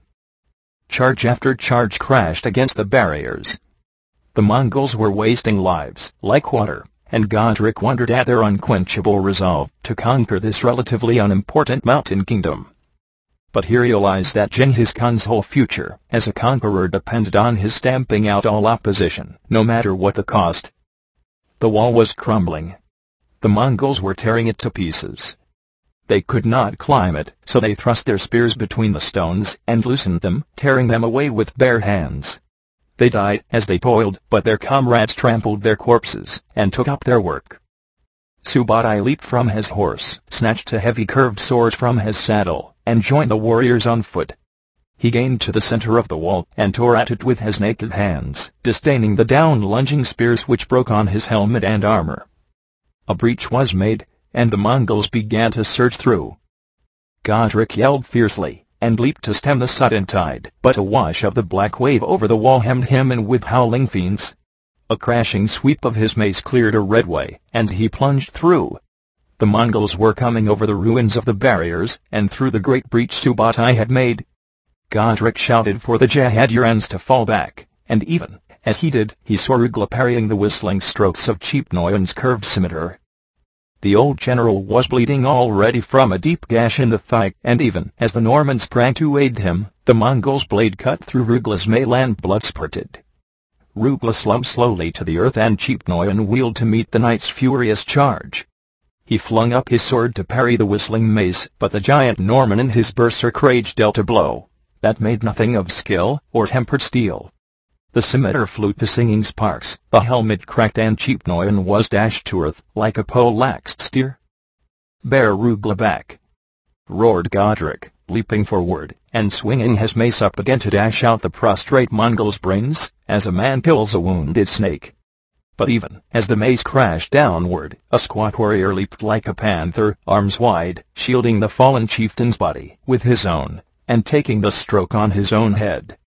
S1: Charge after charge crashed against the barriers. The Mongols were wasting lives like water, and Godric wondered at their unquenchable resolve to conquer this relatively unimportant mountain kingdom. But he realized that Genghis Khan's whole future as a conqueror depended on his stamping out all opposition, no matter what the cost. The wall was crumbling. The Mongols were tearing it to pieces. They could not climb it, so they thrust their spears between the stones and loosened them, tearing them away with bare hands. They died as they toiled, but their comrades trampled their corpses and took up their work. Subotai leaped from his horse, snatched a heavy curved sword from his saddle, and joined the warriors on foot. He gained to the center of the wall and tore at it with his naked hands, disdaining the down-lunging spears which broke on his helmet and armor. A breach was made, and the Mongols began to surge through. Godric yelled fiercely, and leaped to stem the sudden tide, but a wash of the black wave over the wall hemmed him in with howling fiends. A crashing sweep of his mace cleared a red way, and he plunged through. The Mongols were coming over the ruins of the barriers, and through the great breach Subotai had made. Godric shouted for the Jahadirans to fall back, and even as he did, he saw Rugla parrying the whistling strokes of Cheap Noyan's curved scimitar. The old general was bleeding already from a deep gash in the thigh, and even as the Norman sprang to aid him, the Mongol's blade cut through Rugla's mail and blood spurted. Rugla slumped slowly to the earth, and Cheap Noyan wheeled to meet the knight's furious charge. He flung up his sword to parry the whistling mace, but the giant Norman in his berserk rage dealt a blow that made nothing of skill or tempered steel. The scimitar flew to singing sparks, the helmet cracked, and Cheap Noyan was dashed to earth like a poleaxed steer. "Bear Rugla back!" roared Godric, leaping forward, and swinging his mace up again to dash out the prostrate Mongol's brains, as a man kills a wounded snake. But even as the mace crashed downward, a squat warrior leaped like a panther, arms wide, shielding the fallen chieftain's body with his own, and taking the stroke on his own head.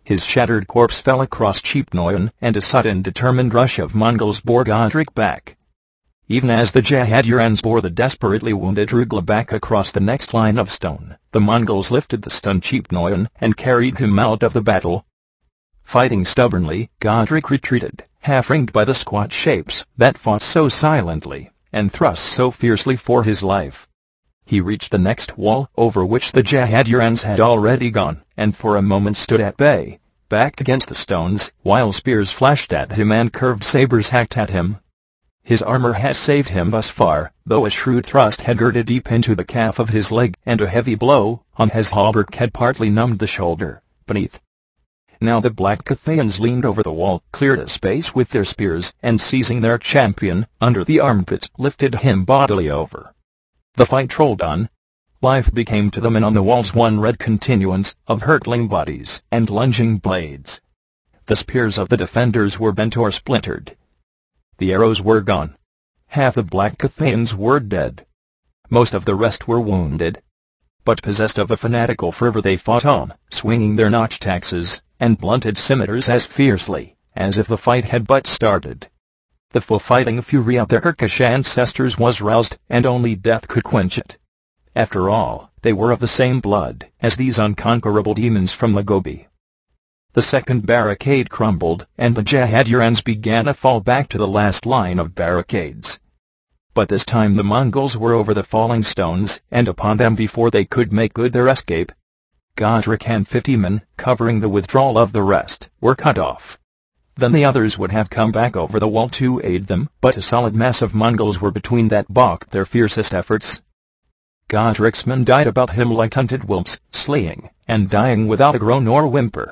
S1: His shattered corpse fell across Cheap Noyan, and a sudden determined rush of Mongols bore Godric back. Even as the Jahadurans bore the desperately wounded Rugla back across the next line of stone, the Mongols lifted the stunned Cheap Noyan and carried him out of the battle. Fighting stubbornly, Godric retreated, half-ringed by the squat shapes that fought so silently and thrust so fiercely for his life. He reached the next wall, over which the Jahadurans had already gone, and for a moment stood at bay, back against the stones, while spears flashed at him and curved sabers hacked at him. His armor had saved him thus far, though a shrewd thrust had girded deep into the calf of his leg, and a heavy blow on his hauberk had partly numbed the shoulder beneath. Now the Black Cathayans leaned over the wall, cleared a space with their spears, and seizing their champion under the armpits, lifted him bodily over. The fight rolled on. Life became to the men on the walls one red continuance of hurtling bodies and lunging blades. The spears of the defenders were bent or splintered. The arrows were gone. Half the Black Cathayans were dead. Most of the rest were wounded. But possessed of a fanatical fervor they fought on, swinging their notched axes and blunted scimitars as fiercely as if the fight had but started. The full fighting fury of their Turkish ancestors was roused, and only death could quench it. After all, they were of the same blood as these unconquerable demons from the Gobi. The second barricade crumbled, and the Jahadurans began to fall back to the last line of barricades. But this time the Mongols were over the falling stones, and upon them before they could make good their escape. Godric and 50 men, covering the withdrawal of the rest, were cut off. Then the others would have come back over the wall to aid them, but a solid mass of Mongols were between that balked their fiercest efforts. Godric's men died about him like hunted wolves, slaying and dying without a groan or whimper.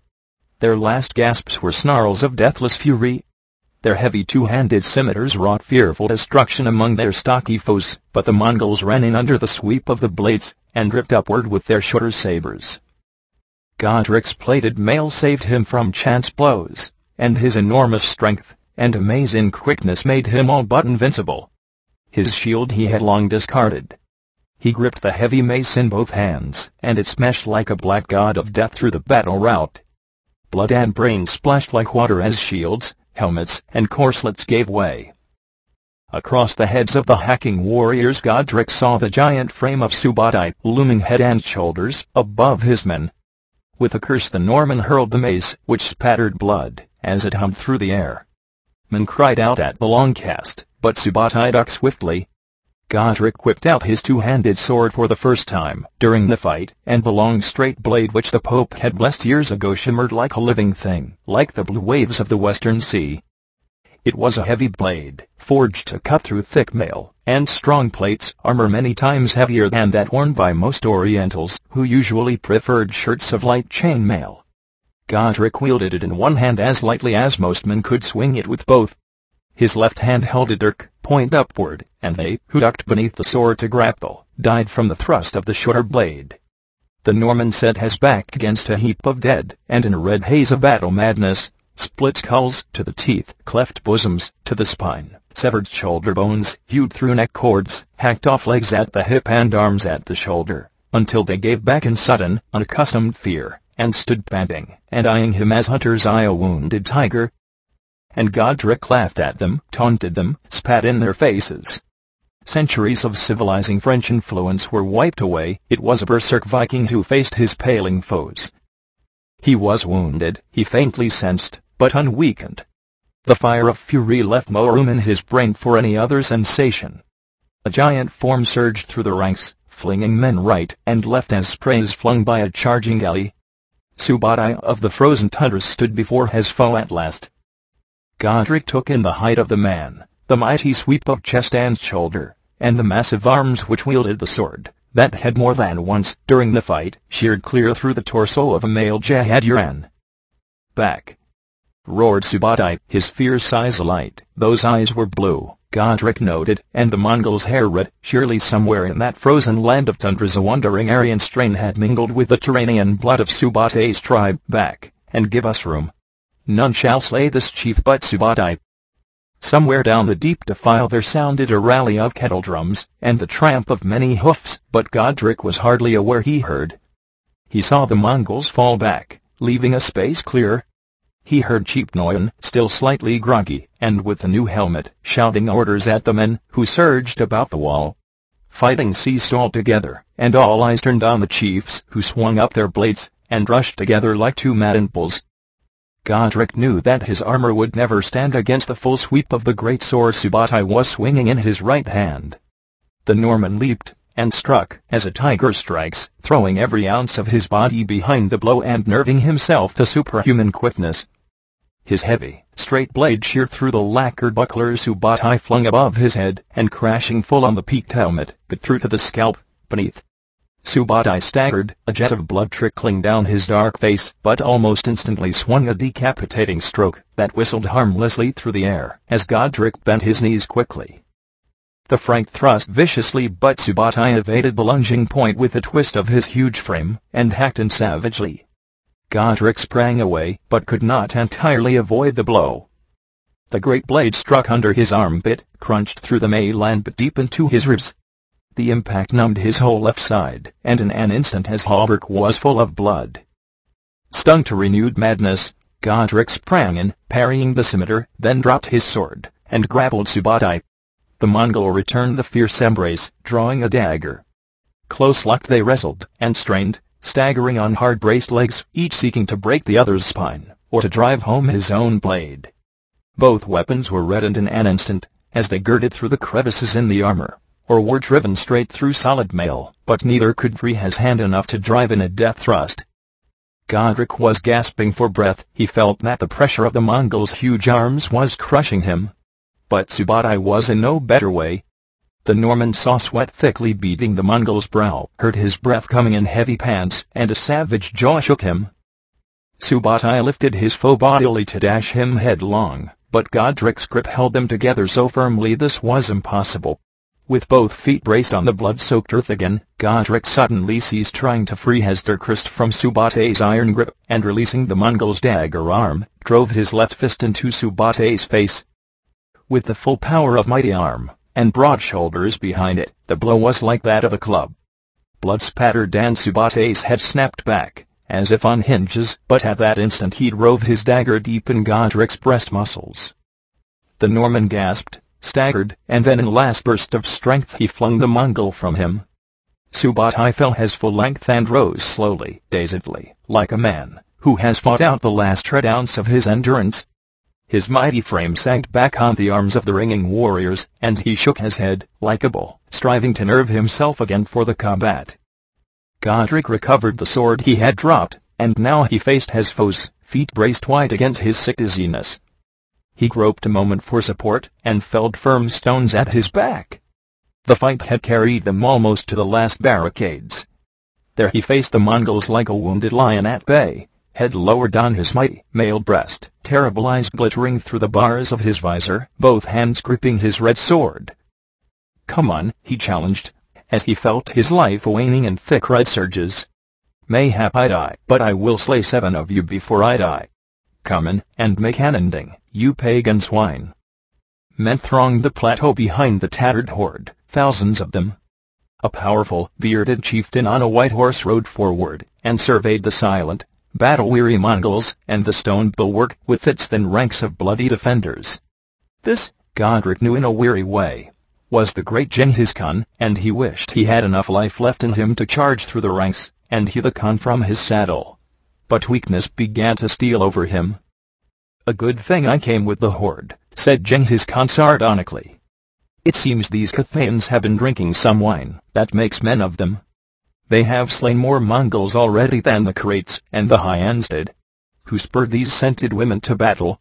S1: Their last gasps were snarls of deathless fury. Their heavy two-handed scimitars wrought fearful destruction among their stocky foes, but the Mongols ran in under the sweep of the blades, and ripped upward with their shorter sabers. Godric's plated mail saved him from chance blows, and his enormous strength and amazing quickness made him all but invincible. His shield he had long discarded. He gripped the heavy mace in both hands, and it smashed like a black god of death through the battle rout. Blood and brain splashed like water as shields, helmets, and corselets gave way. Across the heads of the hacking warriors Godric saw the giant frame of Subotai looming head and shoulders above his men. With a curse the Norman hurled the mace, which spattered blood as it hummed through the air. Men cried out at the long cast, but Subotai ducked swiftly. Godric whipped out his two-handed sword for the first time during the fight, and the long straight blade which the Pope had blessed years ago shimmered like a living thing, like the blue waves of the western sea. It was a heavy blade, forged to cut through thick mail and strong plates, armor many times heavier than that worn by most Orientals, who usually preferred shirts of light chain mail. Godric wielded it in one hand as lightly as most men could swing it with both. His left hand held a dirk, point upward, and they who ducked beneath the sword to grapple died from the thrust of the shorter blade. The Norman set his back against a heap of dead, and in a red haze of battle madness, split skulls to the teeth, cleft bosoms to the spine, severed shoulder bones, hewed through neck cords, hacked off legs at the hip and arms at the shoulder, until they gave back in sudden, unaccustomed fear, and stood panting and eyeing him as hunters eye a wounded tiger. And Godric laughed at them, taunted them, spat in their faces. Centuries of civilizing French influence were wiped away. It was a berserk Viking who faced his paling foes. He was wounded, he faintly sensed, but unweakened. The fire of fury left no room in his brain for any other sensation. A giant form surged through the ranks, flinging men right and left as spray is flung by a charging galley. Subotai of the frozen tundra stood before his foe at last. Godric took in the height of the man, the mighty sweep of chest and shoulder, and the massive arms which wielded the sword, that had more than once, during the fight, sheared clear through the torso of a male Jahaduran. "Back!" roared Subotai, his fierce eyes alight. Those eyes were blue, Godric noted, and the Mongols' hair red. Surely somewhere in that frozen land of tundras a wandering Aryan strain had mingled with the Turanian blood of Subotai's tribe. "Back, and give us room. None shall slay this chief but Subotai." Somewhere down the deep defile there sounded a rally of kettle drums, and the tramp of many hoofs, but Godric was hardly aware he heard. He saw the Mongols fall back, leaving a space clear. He heard Chief Noyan, still slightly groggy, and with the new helmet, shouting orders at the men, who surged about the wall. Fighting ceased altogether, and all eyes turned on the chiefs, who swung up their blades, and rushed together like two maddened bulls. Godric knew that his armor would never stand against the full sweep of the great sword Subotai was swinging in his right hand. The Norman leaped, and struck, as a tiger strikes, throwing every ounce of his body behind the blow and nerving himself to superhuman quickness. His heavy, straight blade sheared through the lacquered bucklers Subotai flung above his head, and crashing full on the peaked helmet, but through to the scalp, beneath. Subotai staggered, a jet of blood trickling down his dark face, but almost instantly swung a decapitating stroke that whistled harmlessly through the air, as Godric bent his knees quickly. The Frank thrust viciously, but Subotai evaded the lunging point with a twist of his huge frame, and hacked in savagely. Godric sprang away, but could not entirely avoid the blow. The great blade struck under his armpit, crunched through the mail and bit deep into his ribs. The impact numbed his whole left side, and in an instant his hauberk was full of blood. Stung to renewed madness, Godric sprang in, parrying the scimitar, then dropped his sword, and grappled Subotai. The Mongol returned the fierce embrace, drawing a dagger. Close-locked they wrestled, and strained, staggering on hard-braced legs, each seeking to break the other's spine, or to drive home his own blade. Both weapons were reddened in an instant, as they girded through the crevices in the armor, or were driven straight through solid mail, but neither could free his hand enough to drive in a death thrust. Godric was gasping for breath. He felt that the pressure of the Mongol's huge arms was crushing him. But Subotai was in no better way. The Norman saw sweat thickly beading the Mongol's brow, heard his breath coming in heavy pants, and a savage jaw shook him. Subotai lifted his foe bodily to dash him headlong, but Godric's grip held them together so firmly this was impossible. With both feet braced on the blood-soaked earth again, Godric suddenly ceased trying to free Hezderkrist from Subotai's iron grip, and releasing the Mongol's dagger arm, drove his left fist into Subotai's face. With the full power of mighty arm, and broad shoulders behind it, the blow was like that of a club. Blood spattered and Subotai's head snapped back, as if on hinges, but at that instant he drove his dagger deep in Godric's breast muscles. The Norman gasped, staggered, and then in a last burst of strength he flung the Mongol from him. Subotai fell his full length and rose slowly, dazedly, like a man who has fought out the last shred ounce of his endurance. His mighty frame sagged back on the arms of the ringing warriors, and he shook his head, like a bull, striving to nerve himself again for the combat. Godric recovered the sword he had dropped, and now he faced his foes, feet braced wide against his sick dizziness. He groped a moment for support, and felled firm stones at his back. The fight had carried them almost to the last barricades. There he faced the Mongols like a wounded lion at bay, head lowered on his mighty, mailed breast, terrible eyes glittering through the bars of his visor, both hands gripping his red sword. "Come on," he challenged, as he felt his life waning in thick red surges. "Mayhap I die, but I will slay 7 of you before I die. Come in, and make an ending, you pagan swine." Men thronged the plateau behind the tattered horde, thousands of them. A powerful, bearded chieftain on a white horse rode forward, and surveyed the silent, battle-weary Mongols, and the stone bulwark with its thin ranks of bloody defenders. This, Godric knew in a weary way, was the great Genghis Khan, and he wished he had enough life left in him to charge through the ranks, and hew the Khan from his saddle. But weakness began to steal over him. "A good thing I came with the horde," said Genghis Khan sardonically. "It seems these Cathayans have been drinking some wine that makes men of them. They have slain more Mongols already than the Karaits and the Hyans did. Who spurred these scented women to battle?"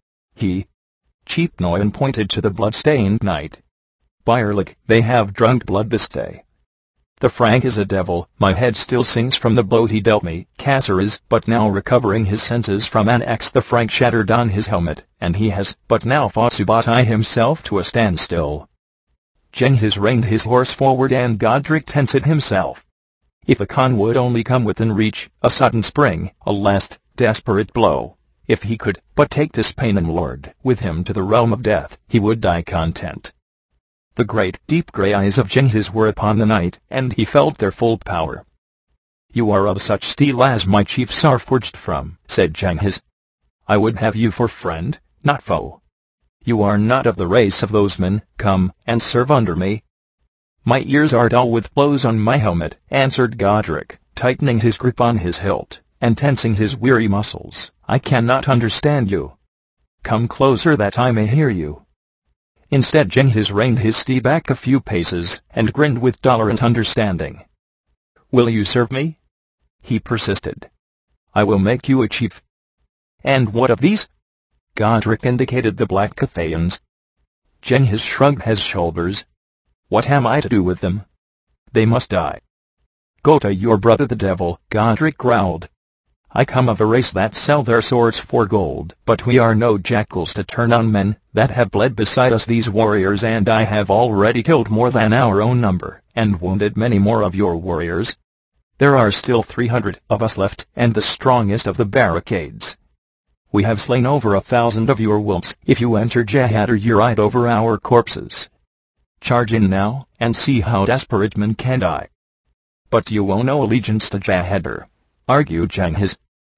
S1: Chief Noyan pointed to the blood-stained knight. "Byerlik, they have drunk blood this day. The Frank is a devil. My head still sings from the blow he dealt me." Kasser is but now recovering his senses from an axe the Frank shattered on his helmet, and he has but now fought Subotai himself to a standstill. Genghis reined his horse forward and Godric tensed himself. If the Khan would only come within reach, a sudden spring, a last, desperate blow. If he could but take this Paynim lord with him to the realm of death, he would die content. The great, deep grey eyes of Genghis were upon the knight, and he felt their full power. You are of such steel as my chiefs are forged from, said Cengiz. I would have you for friend, not foe. You are not of the race of those men. Come and serve under me. My ears are dull with blows on my helmet, answered Godric, tightening his grip on his hilt, and tensing his weary muscles. I cannot understand you. Come closer that I may hear you. Instead Cengiz reined his steed back a few paces, and grinned with tolerant understanding. Will you serve me? He persisted. I will make you a chief. And what of these? Godric indicated the Black Cathayans. Cengiz shrugged his shoulders. What am I to do with them? They must die. Go to your brother the devil, Godric growled. I come of a race that sell their swords for gold, but we are no jackals to turn on men that have bled beside us. These warriors and I have already killed more than our own number, and wounded many more of your warriors. There are still 300 of us left, and the strongest of the barricades. We have slain over 1,000 of your wolves. If you enter Jahadur you ride over our corpses. Charge in now, and see how desperate men can die. But you owe no allegiance to Jahadur, argued Cengiz.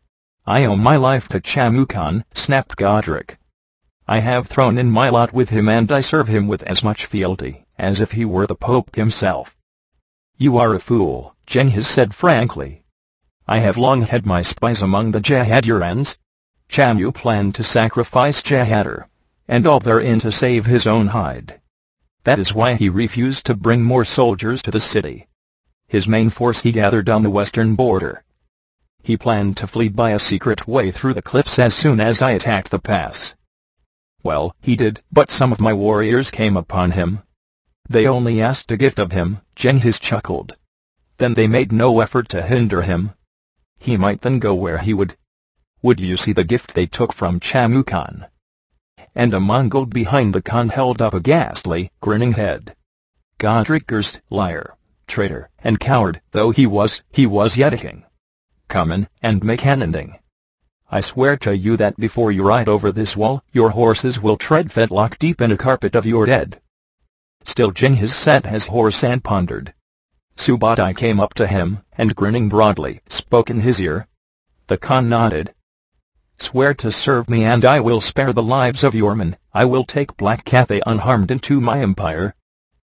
S1: I owe my life to Chamukan, snapped Godric. I have thrown in my lot with him and I serve him with as much fealty as if he were the Pope himself. You are a fool, Cengiz said frankly. I have long had my spies among the Jahadurans. Chamu planned to sacrifice Jahadur, and all therein to save his own hide. That is why he refused to bring more soldiers to the city. His main force he gathered on the western border. He planned to flee by a secret way through the cliffs as soon as I attacked the pass. Well, he did, but some of my warriors came upon him. They only asked a gift of him, Cengiz chuckled. Then they made no effort to hinder him. He might then go where he would. Would you see the gift they took from Chamukan? And a Mongol behind the Khan held up a ghastly, grinning head. Godric cursed, liar, traitor, and coward, though he was yet a king. Come in, and make an ending. I swear to you that before you ride over this wall, your horses will tread fetlock deep in a carpet of your dead. Still Cengiz sat his horse and pondered. Subutai came up to him, and grinning broadly, spoke in his ear. The Khan nodded. Swear to serve me and I will spare the lives of your men. I will take Black Cathay unharmed into my empire.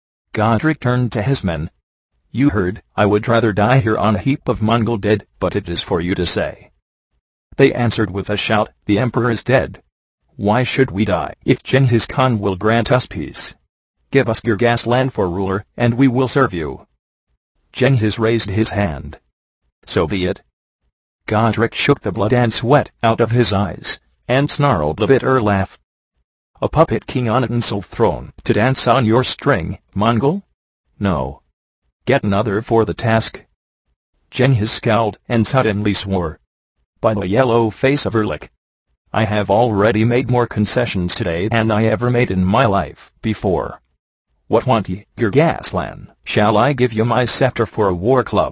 S1: Godric turned to his men. You heard, I would rather die here on a heap of Mongol dead, but it is for you to say. They answered with a shout, the emperor is dead. Why should we die if Cengiz Khan will grant us peace? Give us Girgaslan for ruler, and we will serve you. Cengiz raised his hand. So be it. Godric shook the blood and sweat out of his eyes, and snarled a bitter laugh. A puppet king on an Insul throne to dance on your string, Mongol? No. Get another for the task. Cengiz scowled and suddenly swore. By the yellow face of Erlik, I have already made more concessions today than I ever made in my life before. What want ye, Girgaslan? Shall I give you my scepter for a war club?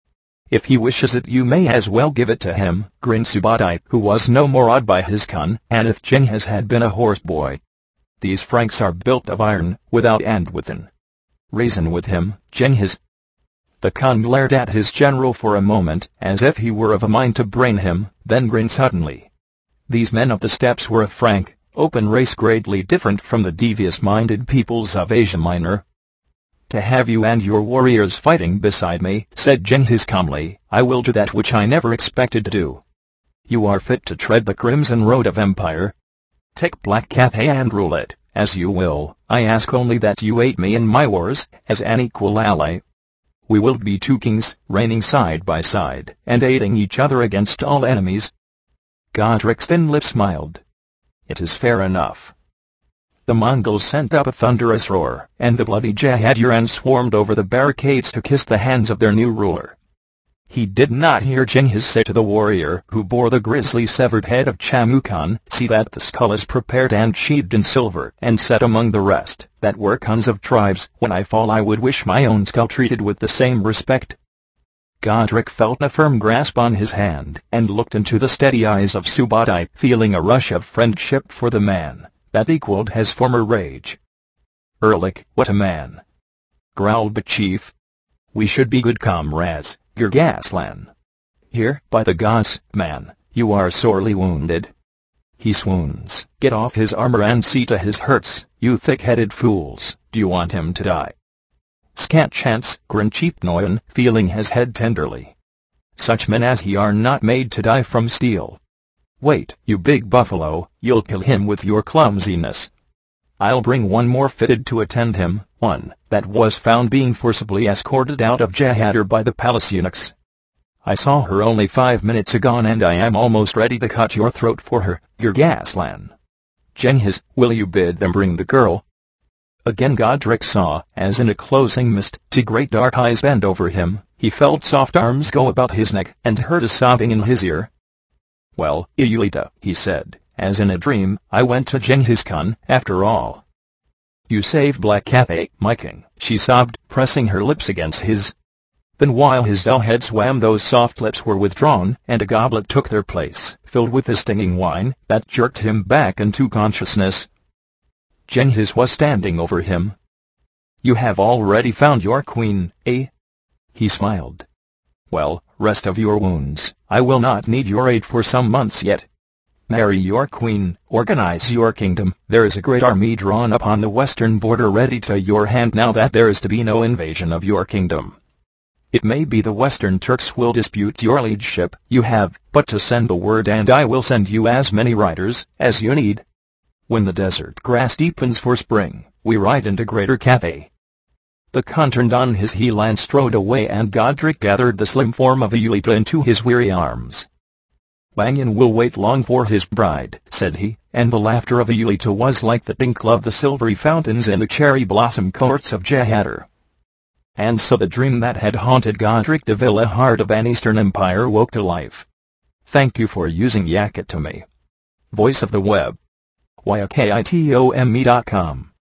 S1: If he wishes it you may as well give it to him, grinned Subutai, who was no more awed by his Khan, and if Cengiz had been a horse boy. These Franks are built of iron, without and within. Reason with him, Cengiz. The Khan glared at his general for a moment, as if he were of a mind to brain him, then grinned suddenly. These men of the steppes were a frank, open race greatly different from the devious-minded peoples of Asia Minor. To have you and your warriors fighting beside me, said Cengiz calmly, I will do that which I never expected to do. You are fit to tread the crimson road of empire. Take Black Cathay and rule it, as you will. I ask only that you aid me in my wars, as an equal ally. We will be two kings, reigning side by side, and aiding each other against all enemies. Godric's thin lips smiled. It is fair enough. The Mongols sent up a thunderous roar, and the bloody Jahadurans swarmed over the barricades to kiss the hands of their new ruler. He did not hear Cengiz say to the warrior who bore the grisly severed head of Chamukan, see that the skull is prepared and sheathed in silver and set among the rest, that were Khans of tribes. When I fall I would wish my own skull treated with the same respect. Godric felt a firm grasp on his hand, and looked into the steady eyes of Subutai, feeling a rush of friendship for the man that equaled his former rage. Erlik, what a man! Growled the chief. We should be good comrades, Girgaslan. Here, by the gods, man, you are sorely wounded. He swoons. Get off his armor and see to his hurts, you thick-headed fools. Do you want him to die? Scant chance, grinned Cheap Noyan, feeling his head tenderly. Such men as he are not made to die from steel. Wait, you big buffalo, you'll kill him with your clumsiness. I'll bring one more fitted to attend him, one that was found being forcibly escorted out of Jahadar by the palace eunuchs. I saw her only 5 minutes ago and I am almost ready to cut your throat for her, Girgaslan. Cengiz, will you bid them bring the girl? Again Godric saw, as in a closing mist, two great dark eyes bend over him. He felt soft arms go about his neck, and heard a sobbing in his ear. Well, Iulita, he said, as in a dream, I went to Genghis Khan, after all. You saved Black Cathay, my king, she sobbed, pressing her lips against his. Then while his dull head swam those soft lips were withdrawn, and a goblet took their place, filled with the stinging wine, that jerked him back into consciousness. Cengiz was standing over him. You have already found your queen, eh? He smiled. Well, rest of your wounds, I will not need your aid for some months yet. Marry your queen, organize your kingdom, there is a great army drawn up on the western border ready to your hand now that there is to be no invasion of your kingdom. It may be the Western Turks will dispute your leadership, you have but to send the word and I will send you as many riders as you need. When the desert grass deepens for spring, we ride into Greater Cathay. The Khan turned on his heel and strode away and Godric gathered the slim form of Iulita into his weary arms. Banyan will wait long for his bride, said he, and the laughter of Iulita was like the tinkle of the silvery fountains in the cherry blossom courts of Jahadar. And so the dream that had haunted Godric de Villehard of an Eastern Empire woke to life. Thank you for using Yakatome. Voice of the Web. YAKITOME.com